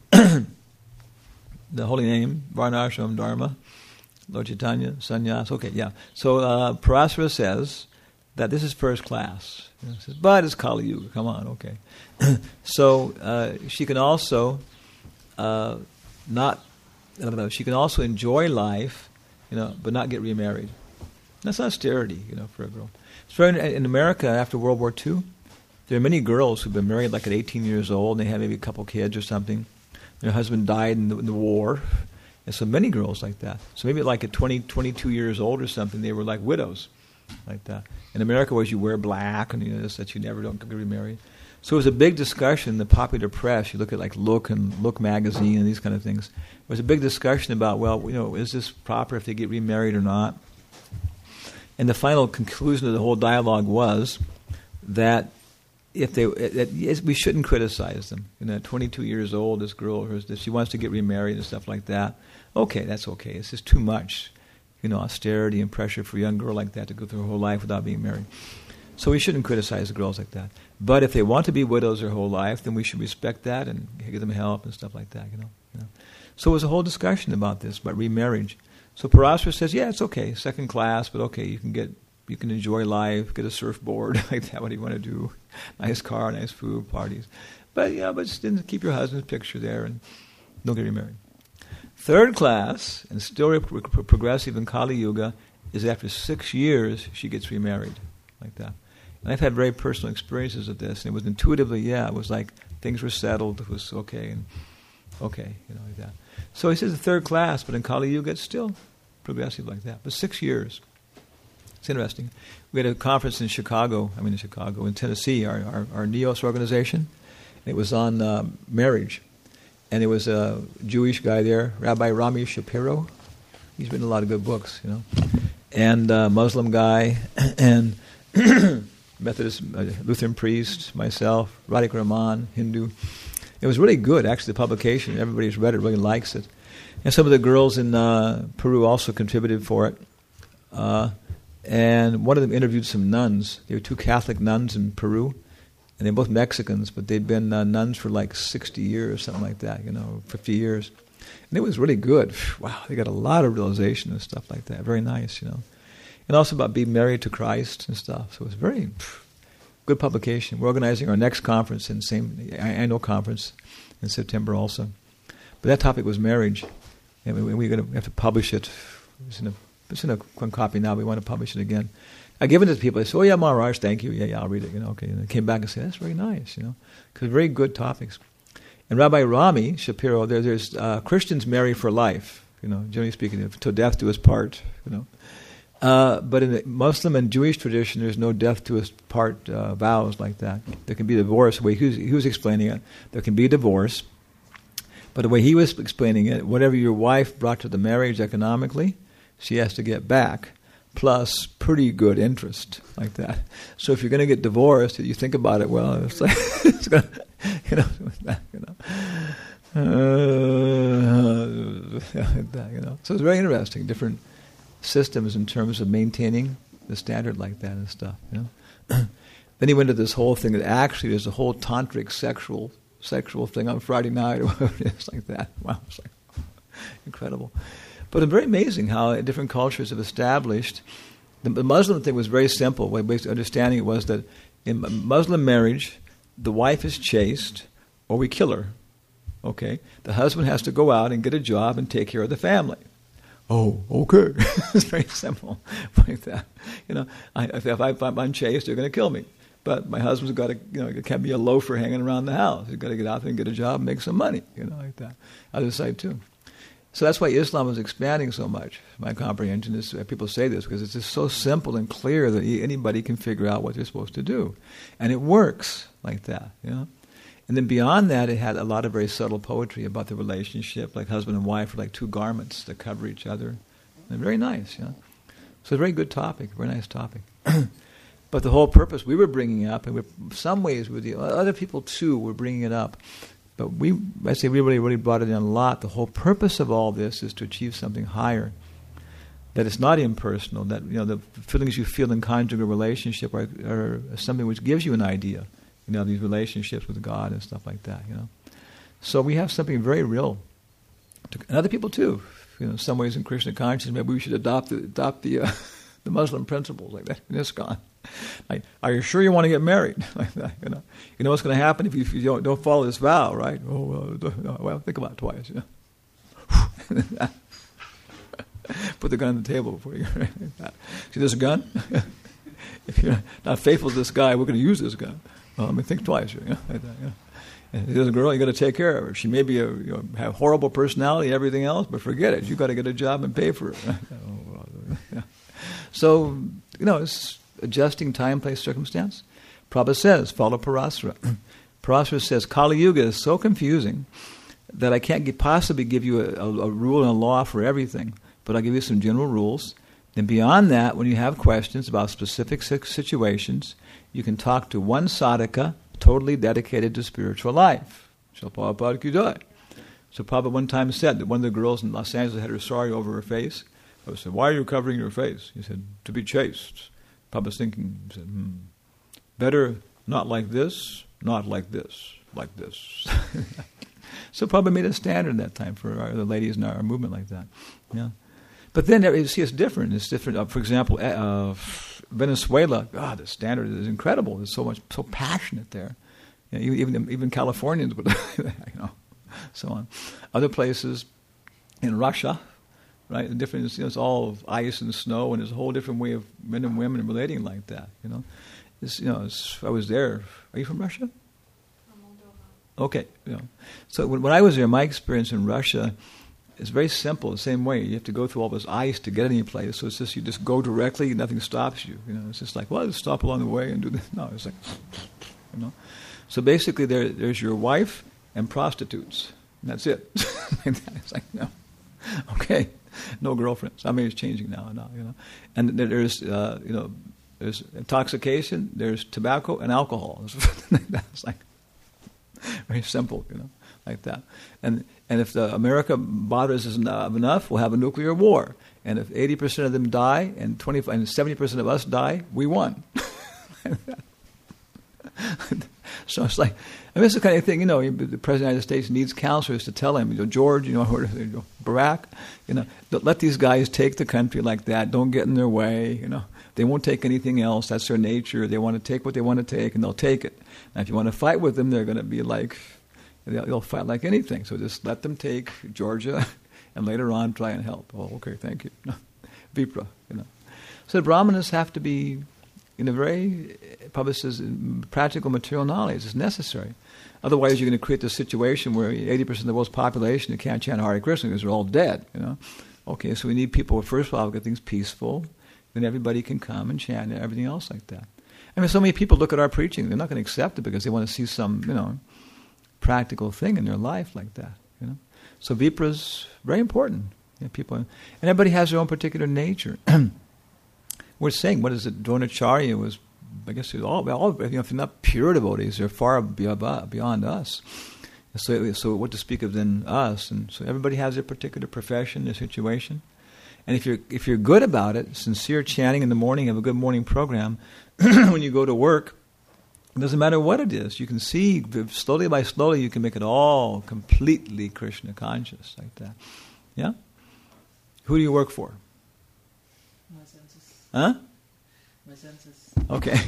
the holy name, varna ashram dharma, Lord Chaitanya, sannyas, okay, yeah. So, Parasara says that this is first class. Says, but it's Kali Yuga, come on, okay. So, she can also she can also enjoy life, but not get remarried. That's austerity, for a girl. So in America, after World War II, there are many girls who've been married like at 18 years old, and they have maybe a couple kids or something. Their husband died in the war, and so many girls like that. So maybe like at 20, 22 years old or something, they were like widows, like that. In America, was you wear black, and that you never don't get remarried. So it was a big discussion in the popular press. You look at like Look and Look magazine and these kind of things. There was a big discussion about, is this proper if they get remarried or not? And the final conclusion of the whole dialogue was that we shouldn't criticize them. 22 years old, this girl, she wants to get remarried and stuff like that. Okay, that's okay. It's just too much, austerity and pressure for a young girl like that to go through her whole life without being married. So we shouldn't criticize the girls like that. But if they want to be widows their whole life, then we should respect that and give them help and stuff like that. So it was a whole discussion about this, about remarriage. So Parasara says, yeah, it's okay, second class, but okay, you can enjoy life, get a surfboard, like that, what do you want to do? Nice car, nice food, parties. But just didn't keep your husband's picture there and don't get remarried. Third class, and still progressive in Kali Yuga, is after 6 years she gets remarried, like that. And I've had very personal experiences of this, and it was intuitively, it was like things were settled, it was okay, like that. So he says the third class, but in Kali Yuga it's still progressive like that. But 6 years. It's interesting. We had a conference in Tennessee, our NEOS organization. It was on marriage. And there was a Jewish guy there, Rabbi Rami Shapiro. He's written a lot of good books, And a Muslim guy, and Methodist, Lutheran priest, myself, Radik Rahman, Hindu. It was really good, actually, the publication. Everybody's read it, really likes it. And some of the girls in Peru also contributed for it. And one of them interviewed some nuns. There were 2 Catholic nuns in Peru. And they're both Mexicans, but they'd been nuns for like 60 years, something like that, 50 years. And it was really good. Wow, they got a lot of realization and stuff like that. Very nice, And also about being married to Christ and stuff. So it was very good publication. We're organizing our next conference, annual conference in September also. But that topic was marriage. And we have to publish it. It's in a one copy now. We want to publish it again. I give it to people. They say, "Oh yeah, Maharaj, thank you. Yeah, I'll read it." Okay. And they came back and said, "That's very nice." Because very good topics. And Rabbi Rami Shapiro, there's Christians marry for life. Generally speaking, till death do us part. But in the Muslim and Jewish tradition, there's no death to us part vows like that. There can be divorce. The way he was explaining it, there can be divorce. But the way he was explaining it, whatever your wife brought to the marriage economically, she has to get back, plus pretty good interest, like that. So if you're going to get divorced, you think about it, well, it's like, it's going to, So it's very interesting, different systems in terms of maintaining the standard like that and stuff, Then he went to this whole thing that actually there's a whole tantric sexual thing on Friday night, or whatever it is, like that. Wow, it's like incredible. But it's very amazing how different cultures have established. The Muslim thing was very simple. My basic understanding was that in Muslim marriage, the wife is chaste, or we kill her. Okay? The husband has to go out and get a job and take care of the family. Oh, okay. It's very simple, like that. If I'm unchaste, they're going to kill me. But my husband's got to, it can't be a loafer hanging around the house. He's got to get out there and get a job and make some money, like that. Other side too. So that's why Islam is expanding so much. My comprehension is, people say this because it's just so simple and clear that anybody can figure out what they're supposed to do. And it works like that, And then beyond that, it had a lot of very subtle poetry about the relationship, like husband and wife are like 2 garments that cover each other. And very nice, So it's a very good topic, very nice topic. But the whole purpose we were bringing up, and in some ways other people too were bringing it up, but we really brought it in a lot. The whole purpose of all this is to achieve something higher, that it's not impersonal, that the feelings you feel in conjugal relationship are something which gives you an idea, these relationships with God and stuff like that, So we have something very real, and other people too. In some ways in Krishna consciousness, maybe we should adopt the Muslim principles like that in ISKCON. Like, are you sure you want to get married? Like that, You know what's going to happen if you don't follow this vow, right? Well, think about it twice, Put the gun on the table before you. See this gun? If you're not faithful to this guy, we're going to use this gun. Well, think twice, like that, And there's a girl, you got to take care of her. She may be have horrible personality, everything else, but forget it. You got to get a job and pay for it. So it's adjusting time, place, circumstance. Prabhupada says, follow Parasara. Parasara says, Kali Yuga is so confusing that I can't possibly give you a rule and a law for everything, but I'll give you some general rules. Then beyond that, when you have questions about specific situations, you can talk to one sadhaka, totally dedicated to spiritual life. Shri Prabhupada ki jai. So Prabhupada one time said that one of the girls in Los Angeles had her sari over her face. I said, "Why are you covering your face?" He said, "To be chaste." Prabhupada was thinking, he said, "Better not like this, like this." So Prabhupada made a standard that time for the ladies in our movement like that. Yeah. But then you see, it's different. It's different. For example, Venezuela. God, the standard is incredible. It's so passionate there. You know, even Californians would, so on. Other places in Russia, right? The difference, it's all ice and snow, and there's a whole different way of men and women relating like that. I was there. Are you from Russia? Okay. So when I was there, my experience in Russia is very simple. The same way, you have to go through all this ice to get any place. So it's just you just go directly, nothing stops you. It's just like, well, just stop along the way and do this. No, it's like, So basically, there's your wife and prostitutes, and that's it. It's like, no, okay, no girlfriends. I mean, it's changing now. And there's there's intoxication, there's tobacco and alcohol. It's like very simple, like that. And if the America bothers us enough, we'll have a nuclear war. And if 80% of them die and 70% of us die, we won. So it's like, it's the kind of thing, the President of the United States needs counselors to tell him, George, Barack, let these guys take the country like that. Don't get in their way, They won't take anything else. That's their nature. They want to take what they want to take, and they'll take it. Now, if you want to fight with them, they're going to be like, they'll fight like anything. So just let them take Georgia, and later on try and help. Oh, okay, thank you. Vipra, So the Brahmanas have to be in a very, Prabhupada says, practical material knowledge is necessary. Otherwise, you're going to create this situation where 80% of the world's population you can't chant Hare Krishna because they're all dead. Okay, so we need people. First of all, get things peaceful. Then everybody can come and chant and everything else like that. I mean, so many people look at our preaching; they're not going to accept it because they want to see some, practical thing in their life like that. So Vipra's very important. People, and everybody has their own particular nature. We're saying, what is it? Dronacharya was, I guess, all if they're not pure devotees, they're far beyond us. So what to speak of then us? And so everybody has their particular profession, their situation. And if you're good about it, sincere chanting in the morning, have a good morning program, when you go to work, it doesn't matter what it is. You can see, slowly by slowly, you can make it all completely Krishna conscious, like that. Yeah? Who do you work for? My senses. Huh? My senses. Okay.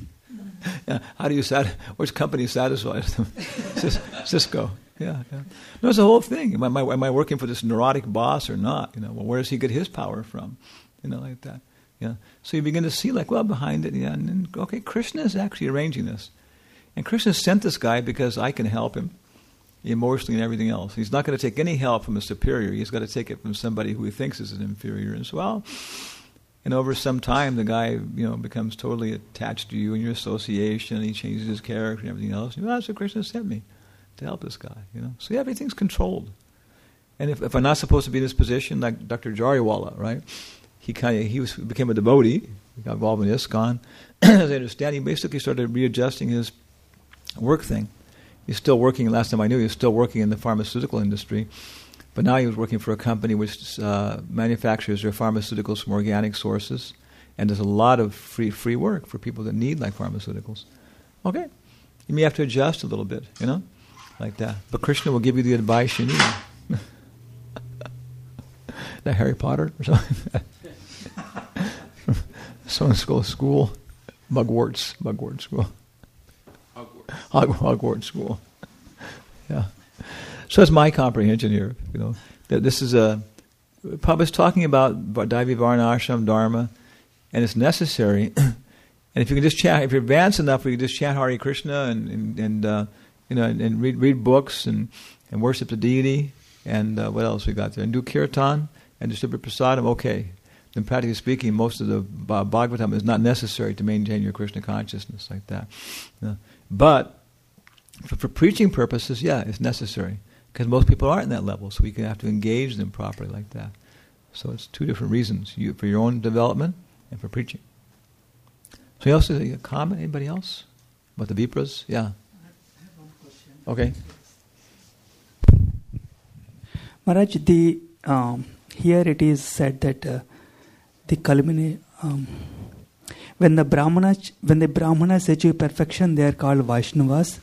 Yeah. How do you which company satisfies them? Cisco. Yeah. No, it's the whole thing. Am I working for this neurotic boss or not? Well, where does he get his power from? Like that. Yeah. So you begin to see, behind it, and then, okay, Krishna is actually arranging this. And Krishna sent this guy because I can help him emotionally and everything else. He's not going to take any help from a superior. He's got to take it from somebody who he thinks is an inferior as well. And over some time, the guy, becomes totally attached to you and your association, and he changes his character and everything else. That's what Krishna sent me, to help this guy, So everything's controlled. And if I'm not supposed to be in this position, like Dr. Jariwala, right? He became a devotee. He got involved in ISKCON. As I understand, he basically started readjusting his work thing. He's still working. Last time I knew, he was still working in the pharmaceutical industry. But now he was working for a company which manufactures their pharmaceuticals from organic sources, and there's a lot of free work for people that need pharmaceuticals. Okay, you may have to adjust a little bit, like that. But Krishna will give you the advice you need. That Harry Potter or something? So-and-so school, Mugwort school, Hogwarts school. Yeah. So that's my comprehension here. That this is Prabhupada's talking about Daivi Varna Ashram Dharma, and it's necessary. And if you can just chant, if you're advanced enough, you can just chant Hare Krishna and read books and worship the deity, and what else we got there, and do kirtan and distribute prasadam. Okay, then practically speaking, most of the Bhagavatam is not necessary to maintain your Krishna consciousness like that. But for preaching purposes, it's necessary. Because most people aren't in that level, so we have to engage them properly like that. So it's two different reasons, for your own development and for preaching. So you also a comment? Anybody else about the Vipras? Yeah. Okay. Maharaj, here it is said that the culminate when the Brahmanas achieve perfection, they are called Vaishnavas,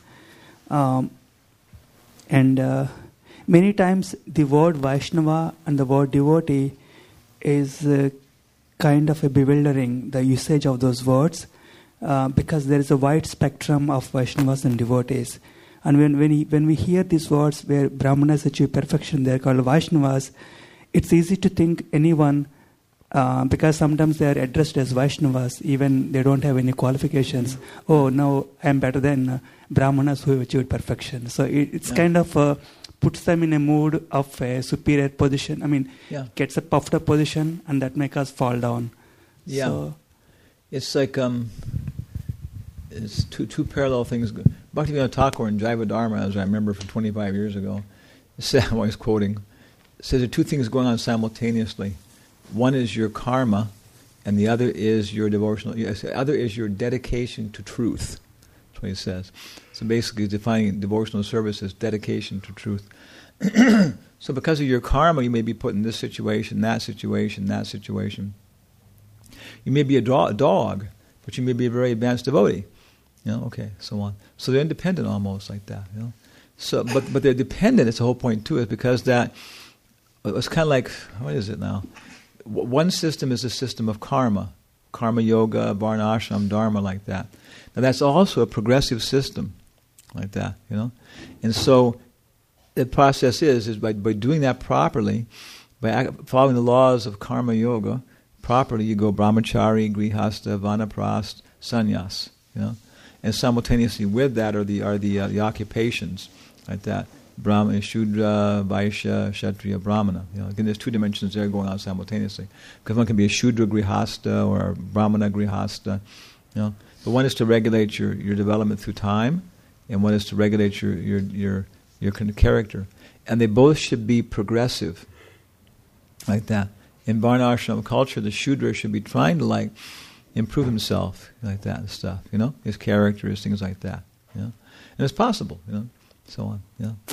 and many times the word Vaishnava and the word devotee is kind of a bewildering, the usage of those words, because there is a wide spectrum of Vaishnavas and devotees. And when we hear these words where Brahmanas achieve perfection, they are called Vaishnavas, it's easy to think anyone, because sometimes they are addressed as Vaishnavas, even they don't have any qualifications. Oh, now I am better than Brahmanas who have achieved perfection. So it's kind of puts them in a mood of a superior position. I mean, gets a puffed up position, and that makes us fall down. Yeah. So, it's like it's two parallel things. Bhaktivinoda Thakur in Jaiva Dharma, as I remember from 25 years ago, I'm always quoting, says there are two things going on simultaneously. One is your karma, and the other is your devotional. The other is your dedication to truth. That's what he says. So basically, defining devotional service as dedication to truth. So because of your karma, you may be put in this situation, that situation, that situation. You may be a dog, but you may be a very advanced devotee. So on. So they're independent almost like that. So, but they're dependent. It's the whole point too. Is because that it's kind of like, what is it now? One system is a system of karma yoga, varna ashram, dharma, like that. Now that's also a progressive system, like that. And so the process is by doing that properly, by following the laws of karma yoga properly, you go brahmachari, grihastha, vanaprastha, sannyas. And simultaneously with that are the occupations, like that. Brahmana, Shudra, Vaishya, Kshatriya, Brahmana. Again, there's two dimensions there going on simultaneously. Because one can be a Shudra grihastha or a Brahmana grihastha. But one is to regulate your development through time, and one is to regulate your character. And they both should be progressive, like that. In Varna Ashram culture, the Shudra should be trying to improve himself, like that and stuff, his character, his things like that, and it's possible, so on,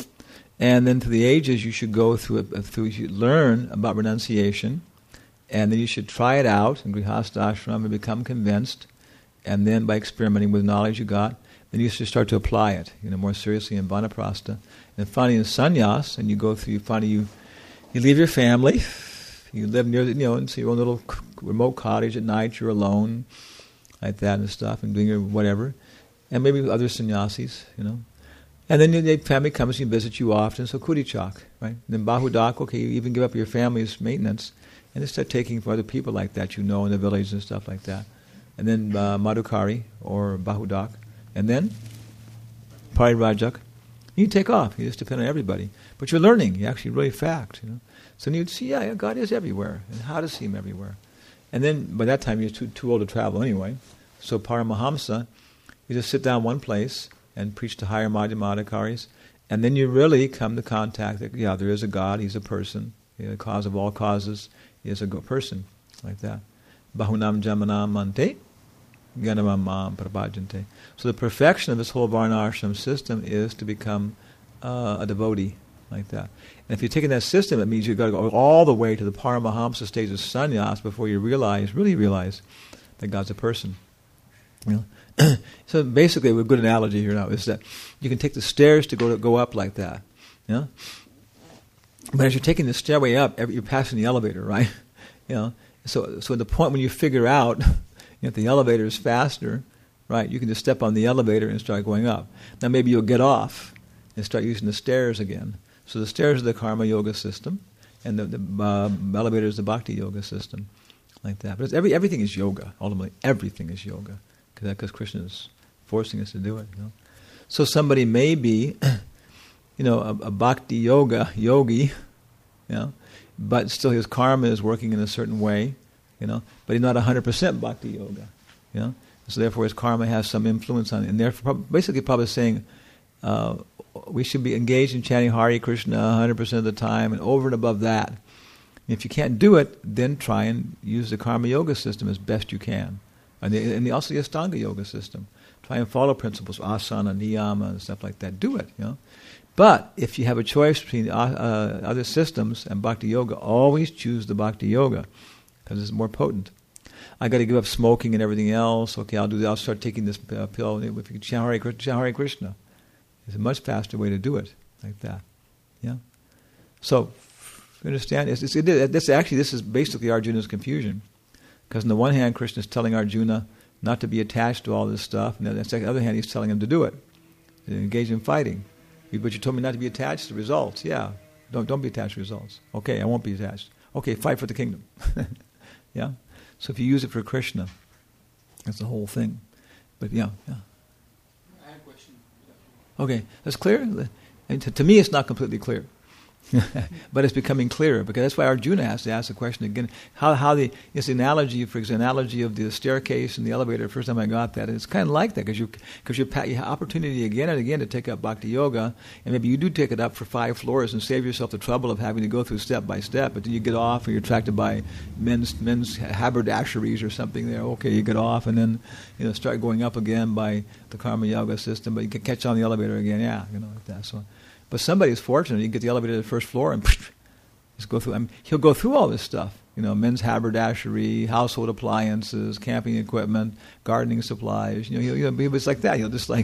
And then through the ages, you should go through you should learn about renunciation, and then you should try it out in Grihastha Ashram and become convinced, and then by experimenting with knowledge you got, then you should start to apply it, more seriously in Vanaprastha. And finally in Sannyas, and you go through, you leave your family. You live near, in your own little remote cottage at night. You're alone, like that and stuff, and doing your whatever, and maybe with other sannyasis, And then your family comes and visits you often. So kurichak, right? And then bahudak, okay, you even give up your family's maintenance, and then start taking for other people like that, in the village and stuff like that. And then madhukari or bahudak, and then parirajak. You take off. You just depend on everybody, but you're learning. You actually really fact, So you'd see, God is everywhere, and how to see Him everywhere. And then, by that time, you're too old to travel anyway. So Paramahamsa, you just sit down one place and preach to higher madhyamadhikaris, and then you really come to contact that, there is a God, He's a person, the cause of all causes, He is a person, like that. Bahunam jamanam mante, ganamam mam prabhajante. So the perfection of this whole Varnashram system is to become a devotee, like that. And if you're taking that system, it means you've got to go all the way to the Paramahamsa stage of sannyas before you really realize that God's a person. So basically, a good analogy here now is that you can take the stairs to go up like that. But as you're taking the stairway up, you're passing the elevator, right? So at the point when you figure out if the elevator is faster, right, you can just step on the elevator and start going up. Now maybe you'll get off and start using the stairs again. So the stairs are the karma yoga system, and the elevator is the bhakti yoga system, like that. But everything is yoga. Ultimately, everything is yoga, because Krishna is forcing us to do it. So somebody may be, a bhakti yogi, but still his karma is working in a certain way, but he's not 100% bhakti yoga, So therefore, his karma has some influence on it, and therefore, basically, Prabhupada is saying. We should be engaged in chanting Hare Krishna 100% of the time, and over and above that. If you can't do it, then try and use the karma yoga system as best you can, And also the Ashtanga yoga system. Try and follow principles, asana, niyama, and stuff like that. Do it, But if you have a choice between other systems and bhakti yoga, always choose the bhakti yoga because it's more potent. I got to give up smoking and everything else. Okay, I'll do that. I'll start taking this pill. If you can chant Hare Krishna, it's a much faster way to do it, like that. Yeah. So, you understand? This is basically Arjuna's confusion, because on the one hand, Krishna is telling Arjuna not to be attached to all this stuff, and on the other hand, he's telling him to do it, to engage in fighting. But you told me not to be attached to results. Yeah, don't be attached to results. Okay, I won't be attached. Okay, fight for the kingdom. Yeah. So if you use it for Krishna, that's the whole thing. But yeah. I have a question. Okay, that's clear. And to me, it's not completely clear. But it's becoming clearer, because that's why Arjuna has to ask the question again. It's the analogy, for example, analogy of the staircase and the elevator. The first time I got that, it's kind of like that, because you have opportunity again and again to take up bhakti yoga, and maybe you do take it up for 5 floors and save yourself the trouble of having to go through step by step. But then you get off, and you're attracted by men's haberdasheries or something there. Okay, you get off, and then start going up again by the karma yoga system. But you can catch on the elevator again, like that. So. But somebody's fortunate; he can get the elevator to the first floor and just go through. He'll go through all this stuff, men's haberdashery, household appliances, camping equipment, gardening supplies. It's like that. He'll just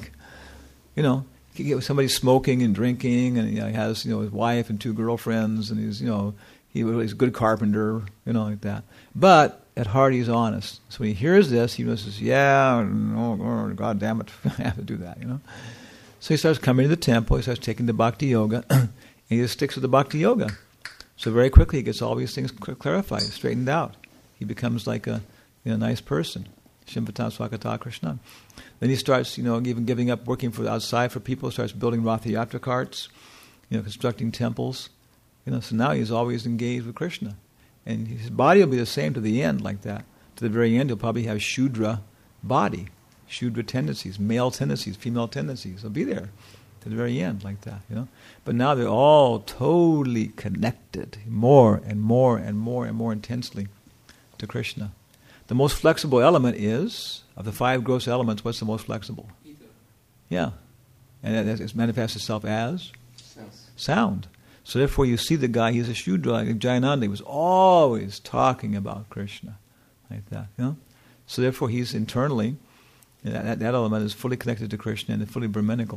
somebody smoking and drinking, and he has his wife and 2 girlfriends, and he's a good carpenter, like that. But at heart, he's honest. So when he hears this, he says, "Yeah, God damn it, I have to do that," So he starts coming to the temple, he starts taking the bhakti yoga, and he just sticks with the bhakti yoga. So very quickly he gets all these things clarified, straightened out. He becomes like a nice person. Shimpatan Swakata Krishna. Then he starts, even giving up working outside for people, starts building Ratha Yatra carts, constructing temples. So now he's always engaged with Krishna. And his body will be the same to the end, like that. To the very end, he'll probably have Shudra body. Shudra tendencies, male tendencies, female tendencies. They'll be there to the very end, like that, But now they're all totally connected, more and more and more and more intensely to Krishna. The most flexible element is, of the 5 gross elements, what's the most flexible? Ether. Yeah. And it manifests itself as? Sound. So therefore you see the guy, he's a Shudra, like Jayananda, he was always talking about Krishna, like that, So therefore he's internally, that element is fully connected to Krishna and fully Brahminical.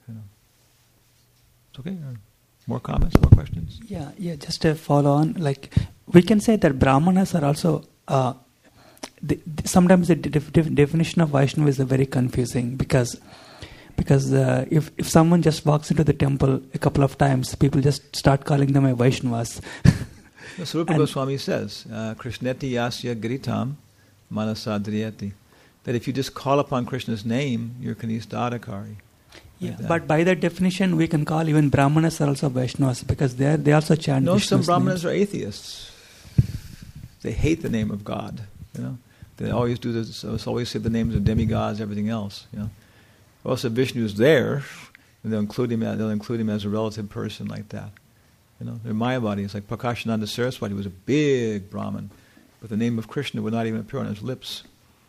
It's okay? More comments, more questions? Yeah, just to follow on, like, we can say that Brahmanas are also, sometimes the definition of Vaishnava is very confusing, because if someone just walks into the temple a couple of times, people just start calling them a Vaishnavas. So Rupa Goswami says, Krishneti yasya giritam manasadriyati. That if you just call upon Krishna's name, you're Kanistadakari. Yeah, but by that definition, we can call even Brahmanas are also Vaishnavas, because they also chant No, Vishnu's some Brahmanas names. are atheists. They hate the name of God. They always do this. Always say the names of demigods, everything else. Also, Vishnu's there, and they'll include him as a relative person, like that. They're Mayavadi. It's like Prakashananda Saraswati was a big Brahmin, but the name of Krishna would not even appear on his lips.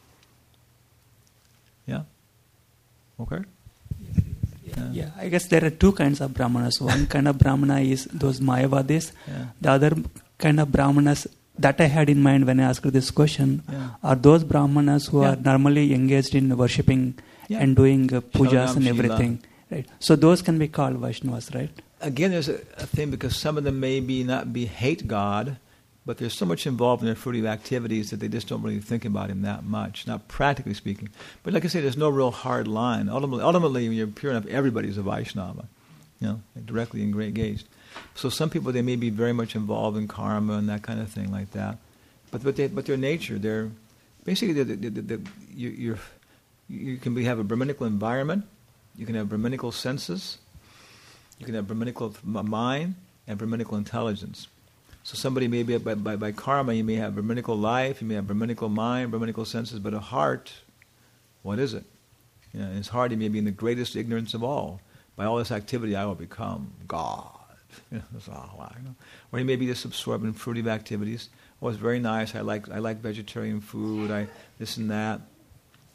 Yeah? Okay? Yeah, I guess there are 2 kinds of Brahmanas. One kind of Brahmana is those Mayavadis. Yeah. The other kind of Brahmanas that I had in mind when I asked this question are those Brahmanas who are normally engaged in worshipping and doing pujas and everything. Right. So those can be called Vaishnavas, right? Again, there's a thing, because some of them may hate God, but there's so much involved in their fruitive activities that they just don't really think about him that much, not practically speaking. But like I say, there's no real hard line. Ultimately, when you're pure enough, everybody's a Vaishnava, directly engaged. So some people, they may be very much involved in karma and that kind of thing like that. But their nature, they're basically, you can have a Brahminical environment, you can have Brahminical senses, you can have Brahminical mind, and Brahminical intelligence. So somebody may be, by karma, you may have Brahminical life, you may have Brahminical mind, Brahminical senses, but a heart, what is it? In his heart he may be in the greatest ignorance of all. By all this activity I will become God. Or he may be just absorbed in fruitive activities. Oh, it's very nice, I like vegetarian food, this and that.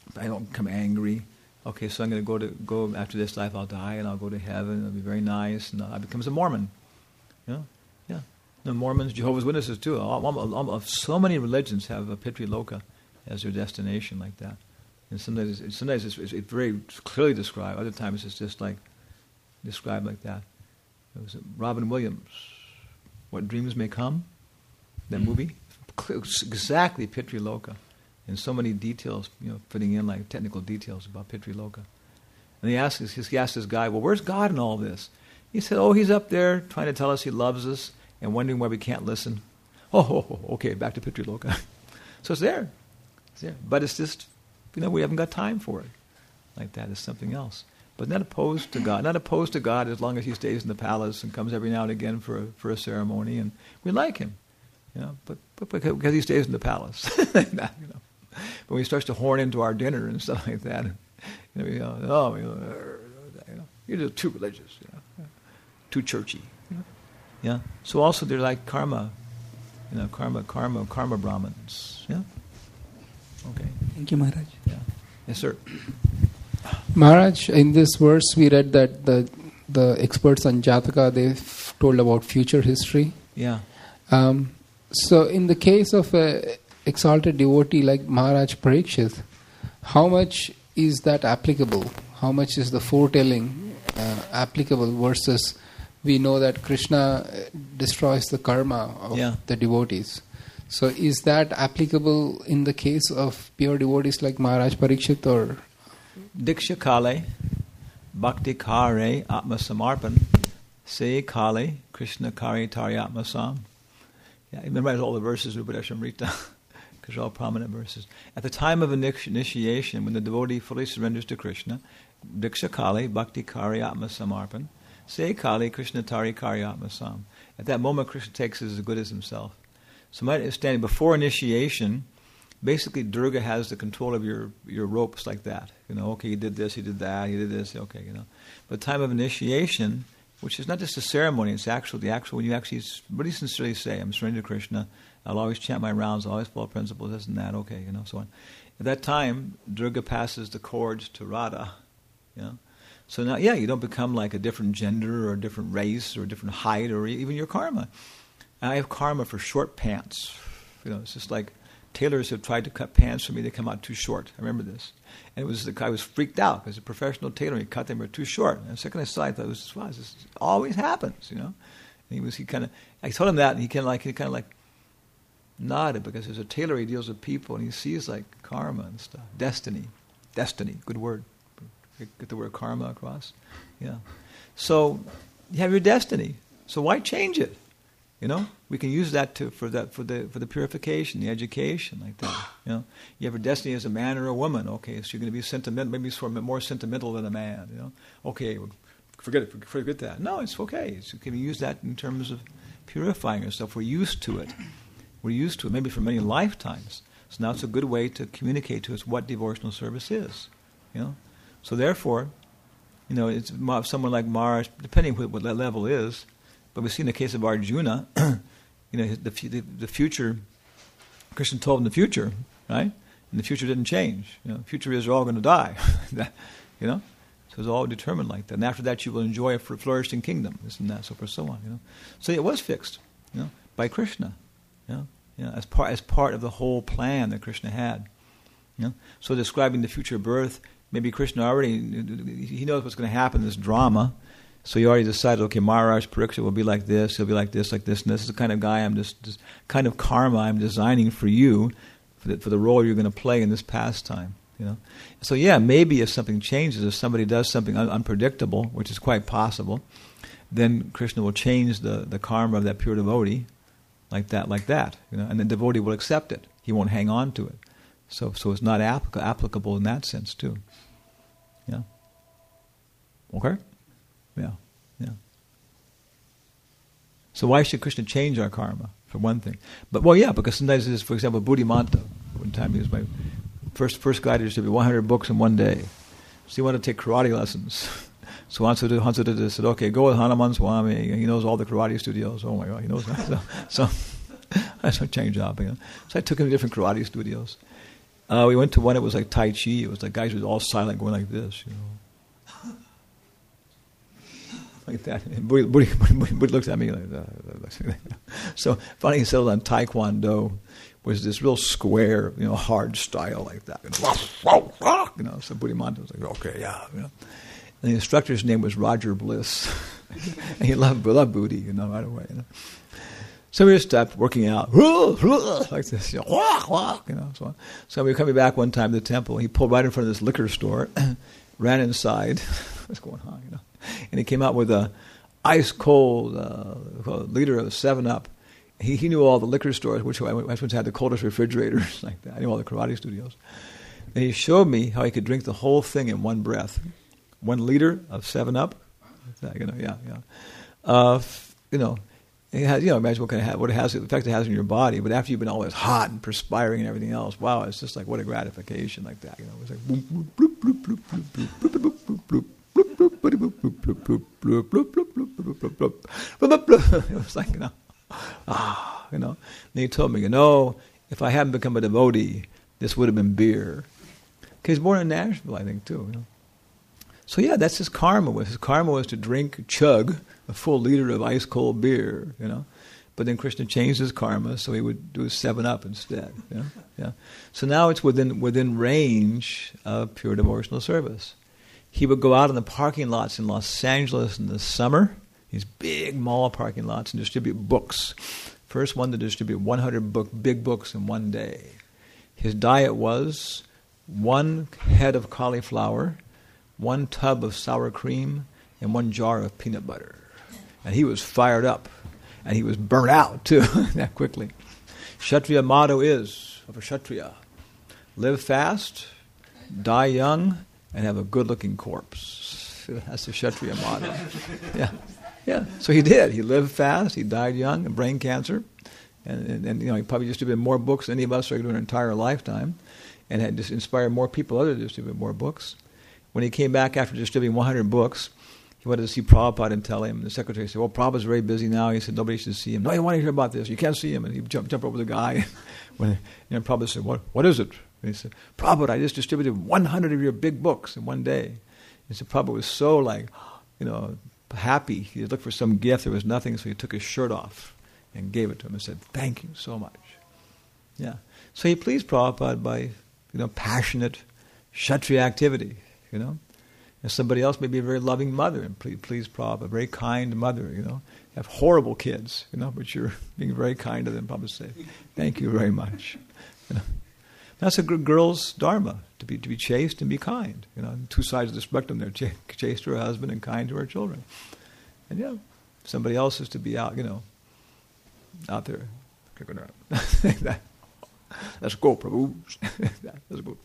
I don't become angry. Okay, so I'm going to go after this life. I'll die and I'll go to heaven. It'll be very nice, and I become a Mormon. Yeah. The Mormons, Jehovah's Witnesses too. So many religions have a Pitri-loka as their destination, like that. And sometimes it's very clearly described. Other times it's just like described like that. It was Robin Williams, What Dreams May Come. That movie, exactly Pitri-loka. And so many details, fitting in like technical details about Pitri-loka. And he asked this guy, well, where's God in all this? He said, he's up there trying to tell us he loves us and wondering why we can't listen. Okay, back to Pitri-loka. So it's there. But it's just, we haven't got time for it. Like that is something else. But not opposed to God. Not opposed to God as long as he stays in the palace and comes every now and again for a ceremony. And we like him. But because he stays in the palace. Like that, But when he starts to horn into our dinner and stuff like that, you're just too religious, too churchy. Yeah. So also they're like karma, karma Brahmins. Yeah. Okay. Thank you, Maharaj. Yeah. Yes, sir. Maharaj, in this verse we read that the experts on Jataka, they've told about future history. Yeah. So in the case of a exalted devotee like Maharaj Parikshit, how much is that applicable? How much is the foretelling applicable versus we know that Krishna destroys the karma of the devotees. So is that applicable in the case of pure devotees like Maharaj Parikshit or? Diksha Kale, Bhakti Kare Atma Samarpan, Se Kale, Krishna Kare Tari Atma Sam. Yeah, I memorize all the verses, Rupadeshamrita, because they're all prominent verses. At the time of initiation, when the devotee fully surrenders to Krishna, Diksha Kale, Bhakti Kare Atma Samarpan, Se Kale, Krishna Tari Kare Atma Sam. At that moment, Krishna takes as good as himself. So my understanding, before initiation, basically Durga has the control of your ropes like that. Okay, he did this, he did that, he did this, okay, But time of initiation, which is not just a ceremony, it's the actual, when you actually really sincerely say, I'm surrendered to Krishna, I'll always chant my rounds, I'll always follow principles, this and that, okay, so on. At that time, Durga passes the cords to Radha, So now, you don't become like a different gender or a different race or a different height or even your karma. I have karma for short pants. It's just like tailors have tried to cut pants for me, they come out too short. I remember this. And I was freaked out because a professional tailor, he cut them, were too short. And the second I saw it, I thought, this always happens, And I told him that, and he kind of like nodded, because as a tailor, he deals with people, and he sees like karma and stuff. Destiny, good word. Get the word karma across. Yeah. So you have your destiny. So why change it? We can use that for the purification, the education, like that. You have a destiny as a man or a woman. Okay, so you're going to be sentimental, maybe sort of more sentimental than a man. Okay, forget that. No, it's okay. So you can use that in terms of purifying yourself. We're used to it. Maybe for many lifetimes. So now it's a good way to communicate to us what devotional service is. So therefore, it's someone like Maharaj, depending what that level is. But we see in the case of Arjuna, the future, Krishna told him the future, right? And the future didn't change. The future is you're all going to die. So it's all determined like that. And after that, you will enjoy a flourishing kingdom, this and that, so forth, so on. So it was fixed, by Krishna. As part of the whole plan that Krishna had. So describing the future birth, maybe Krishna already, he knows what's going to happen in this drama. So you already decided, okay, Maharaj Parikshit will be like this, he'll be like this, and this is the kind of guy this kind of karma I'm designing for you, for the role you're going to play in this pastime. So maybe if something changes, if somebody does something unpredictable, which is quite possible, then Krishna will change the karma of that pure devotee, like that, and the devotee will accept it. He won't hang on to it. So it's not applicable in that sense too. Yeah. Okay. Yeah. So why should Krishna change our karma, for one thing? But because sometimes it is, for example, Buddhimanta. One time he was my first guy to be 100 books in one day. So he wanted to take karate lessons. So Hansuddha said, okay, go with Hanuman Swami. He knows all the karate studios. Oh my God, he knows that. So that's a change job. So I took him to different karate studios. We went to one, it was like Tai Chi. It was like guys who were all silent going like this, you know. Like that. And Buddha looks at me like that. So finally he settled on Taekwondo, was this real square, you know, hard style like that. You know, so Buddhimanta was like, okay, yeah, you know. And the instructor's name was Roger Bliss. And he loved Buddhi, you know, right away, you know. So we just stopped working out, like this, you know, you know. So we were coming back one time to the temple. He pulled right in front of this liquor store, ran inside. What's going on, you know? And he came out with a ice cold liter of 7-Up. He knew all the liquor stores, which ones had the coldest refrigerators, like that. I knew all the karate studios. And he showed me how he could drink the whole thing in one breath. 1 liter of 7-Up. You know, yeah. You know, it has, you know, imagine what it has, the effect it has on your body. But after you've been always hot and perspiring and everything else, wow, it's just like what a gratification, like that. You know, it's like bloop, bloop, bloop, bloop, bloop, bloop, bloop, bloop, bloop, bloop. It was like, you know, you know. And he told me, you know, if I hadn't become a devotee, this would have been beer. Because he's born in Nashville, I think, too. You know? So yeah, that's his karma. His karma was to chug a full liter of ice cold beer, you know. But then Krishna changed his karma, so he would do 7-Up instead. You know? Yeah. So now it's within range of pure devotional service. He would go out in the parking lots in Los Angeles in the summer, these big mall parking lots, and distribute books. First one to distribute 100 big books in one day. His diet was 1 head of cauliflower, 1 tub of sour cream, and 1 jar of peanut butter. And he was fired up, and he was burnt out too that quickly. Kshatriya motto is, of a Kshatriya, live fast, die young, and have a good-looking corpse. That's the Kshatriya motto. Yeah. So he did. He lived fast. He died young of brain cancer, and you know, he probably distributed more books than any of us are doing an entire lifetime, and had just inspired more people to distribute more books. When he came back after distributing 100 books, he wanted to see Prabhupada and tell him. The secretary said, "Well, Prabhupada's very busy now." He said, "Nobody should see him." "No, you want to hear about this? You can't see him." And he jumped over the guy. When Prabhupada said, "What is it?" And he said, "Prabhupada, I just distributed 100 of your big books in one day." He said, Prabhupada was so happy. He looked for some gift. There was nothing, so he took his shirt off and gave it to him and said, "Thank you so much." Yeah. So he pleased Prabhupada by, passionate Kshatriya activity, And somebody else may be a very loving mother and please Prabhupada, a very kind mother, have horrible kids, but you're being very kind to them. Prabhupada say, "Thank you very much." That's a good girl's dharma, to be chaste and be kind. Two sides of the spectrum there, chaste to her husband and kind to her children. And somebody else is to be out, out there. Let's go, Prabhu. Let's go.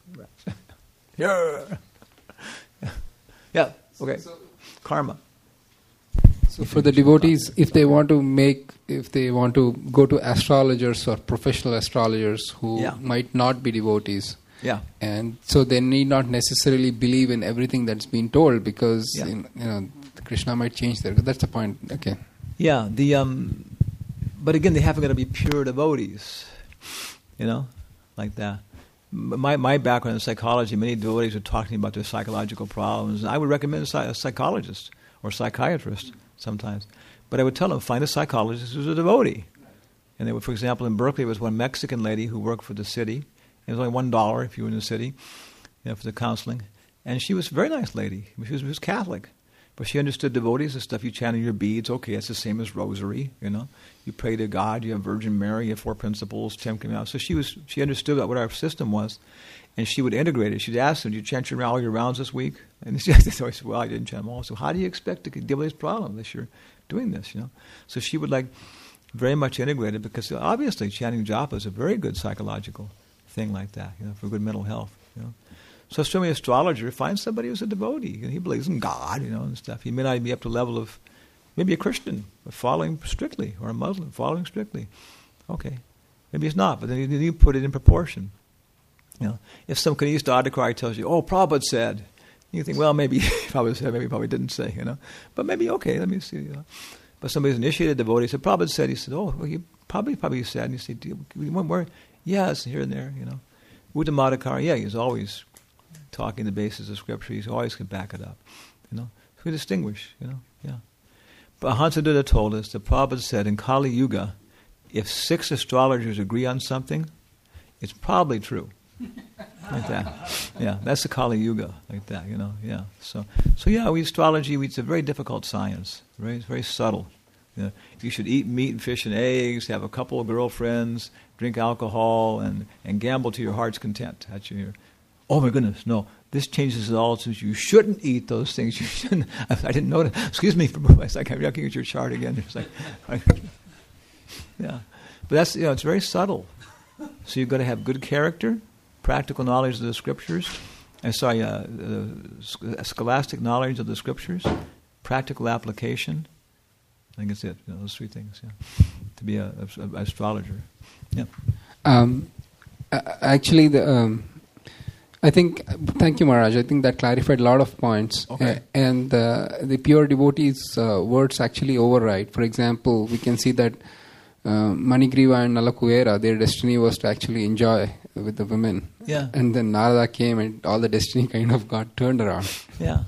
Yeah. Okay. Karma. So for the devotees, if they want to go to astrologers or professional astrologers who might not be devotees, and so they need not necessarily believe in everything that's been told because Krishna might change their. That's the point. Okay. Yeah. But again, they haven't got to be pure devotees, like that. My background in psychology, many devotees are talking about their psychological problems. I would recommend a psychologist or psychiatrist sometimes. But I would tell them, find a psychologist who's a devotee. And they would, for example, in Berkeley, there was one Mexican lady who worked for the city. It was only $1 if you were in the city, for the counseling. And she was a very nice lady. She was Catholic. But she understood devotees, the stuff you chant in your beads. Okay, it's the same as rosary, You pray to God, you have Virgin Mary, you have 4 principles, 10 commandments. So she understood what our system was, and she would integrate it. She'd ask them, "Did you chant all your rounds this week?" And she always said, "Well, I didn't chant them all." So how do you expect to deal with this problem if you're doing this, So she would very much integrate it because obviously chanting japa is a very good psychological thing like that, for good mental health, So show me an astrologer, find somebody who's a devotee. He believes in God, and stuff. He may not be up to the level of maybe a Christian, but following strictly, or a Muslim, following strictly. Okay. Maybe it's not, but then you put it in proportion. If some Kanista Adhikari tells you, "Oh, Prabhupada said," you think, well, maybe Prabhupada said, maybe Prabhupada didn't say, But maybe, okay, let me see. But somebody's initiated devotee, said, "Prabhupada said," he said, "Oh, well, he probably said," and you say, "Where?" "Yes, here and there, Uttamadakara, yeah, he's always talking the basis of Scripture. He's always can back it up. So we distinguish, yeah. But Hansadutta told us, the Prabhupada said, in Kali Yuga, if 6 astrologers agree on something, it's probably true. Like that. Yeah, that's the Kali Yuga, like that, yeah. So yeah, astrology, it's a very difficult science, right? It's very subtle. You should eat meat and fish and eggs, have a couple of girlfriends, drink alcohol, and gamble to your heart's content. That's oh my goodness, no, this changes it all. Since you shouldn't eat those things, you shouldn't. I didn't know that. Excuse me, it's like I'm looking at your chart again. It's like, yeah, but that's it's very subtle. So you've got to have good character, practical knowledge of the Scriptures. Scholastic knowledge of the Scriptures, practical application. I think it's it. Those 3 things. Yeah, to be an astrologer. Yeah. Actually, I think. Thank you, Maharaj. I think that clarified a lot of points. Okay. And the pure devotees' words actually override. For example, we can see that Manigriva and Nalakuera, their destiny was to actually enjoy with the women. Yeah. And then Narada came, and all the destiny kind of got turned around. Yeah.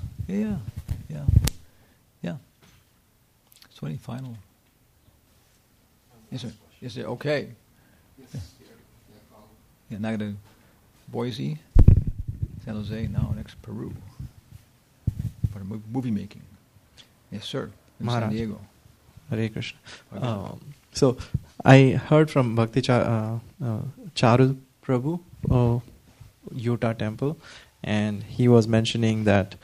So any final? Yes, sir. Okay. Yeah, now to Boise, San Jose, now next Peru. For movie making. Yes, sir. In San Diego. Hare Krishna. So I heard from Bhakti Charu Prabhu, Utah Temple, and he was mentioning that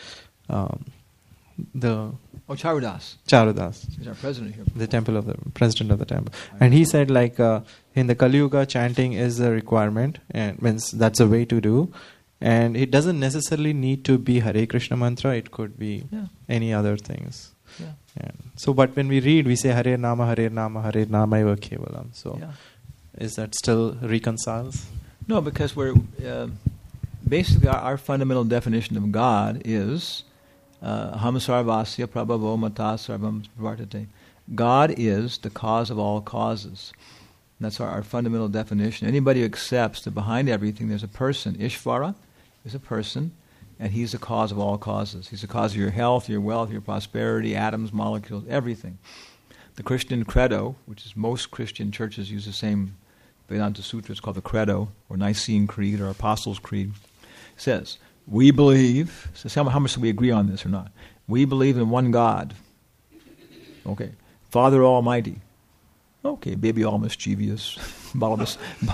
Charudas. He's our president here. The president of the temple. And he said in the Kali Yuga, chanting is a requirement, and means that's a way to do. And it doesn't necessarily need to be Hare Krishna mantra, it could be any other things. Yeah. And so, but when we read, we say Hare Nama, Hare Nama, Hare Nama Eva Kevalam. So, is that still reconciles? No, because we're basically our fundamental definition of God is Ham Sarvasya Prabhavo Mata Sarvam Vartate. God is the cause of all causes. And that's our fundamental definition. Anybody who accepts that behind everything there's a person, Ishvara is a person, and he's the cause of all causes. He's the cause of your health, your wealth, your prosperity, atoms, molecules, everything. The Christian credo, which is most Christian churches use the same Vedanta Sutra, it's called the Credo, or Nicene Creed, or Apostles' Creed, says, we believe, so how much do we agree on this or not? We believe in one God. Okay. Father Almighty. Okay, baby all mischievous, Ballava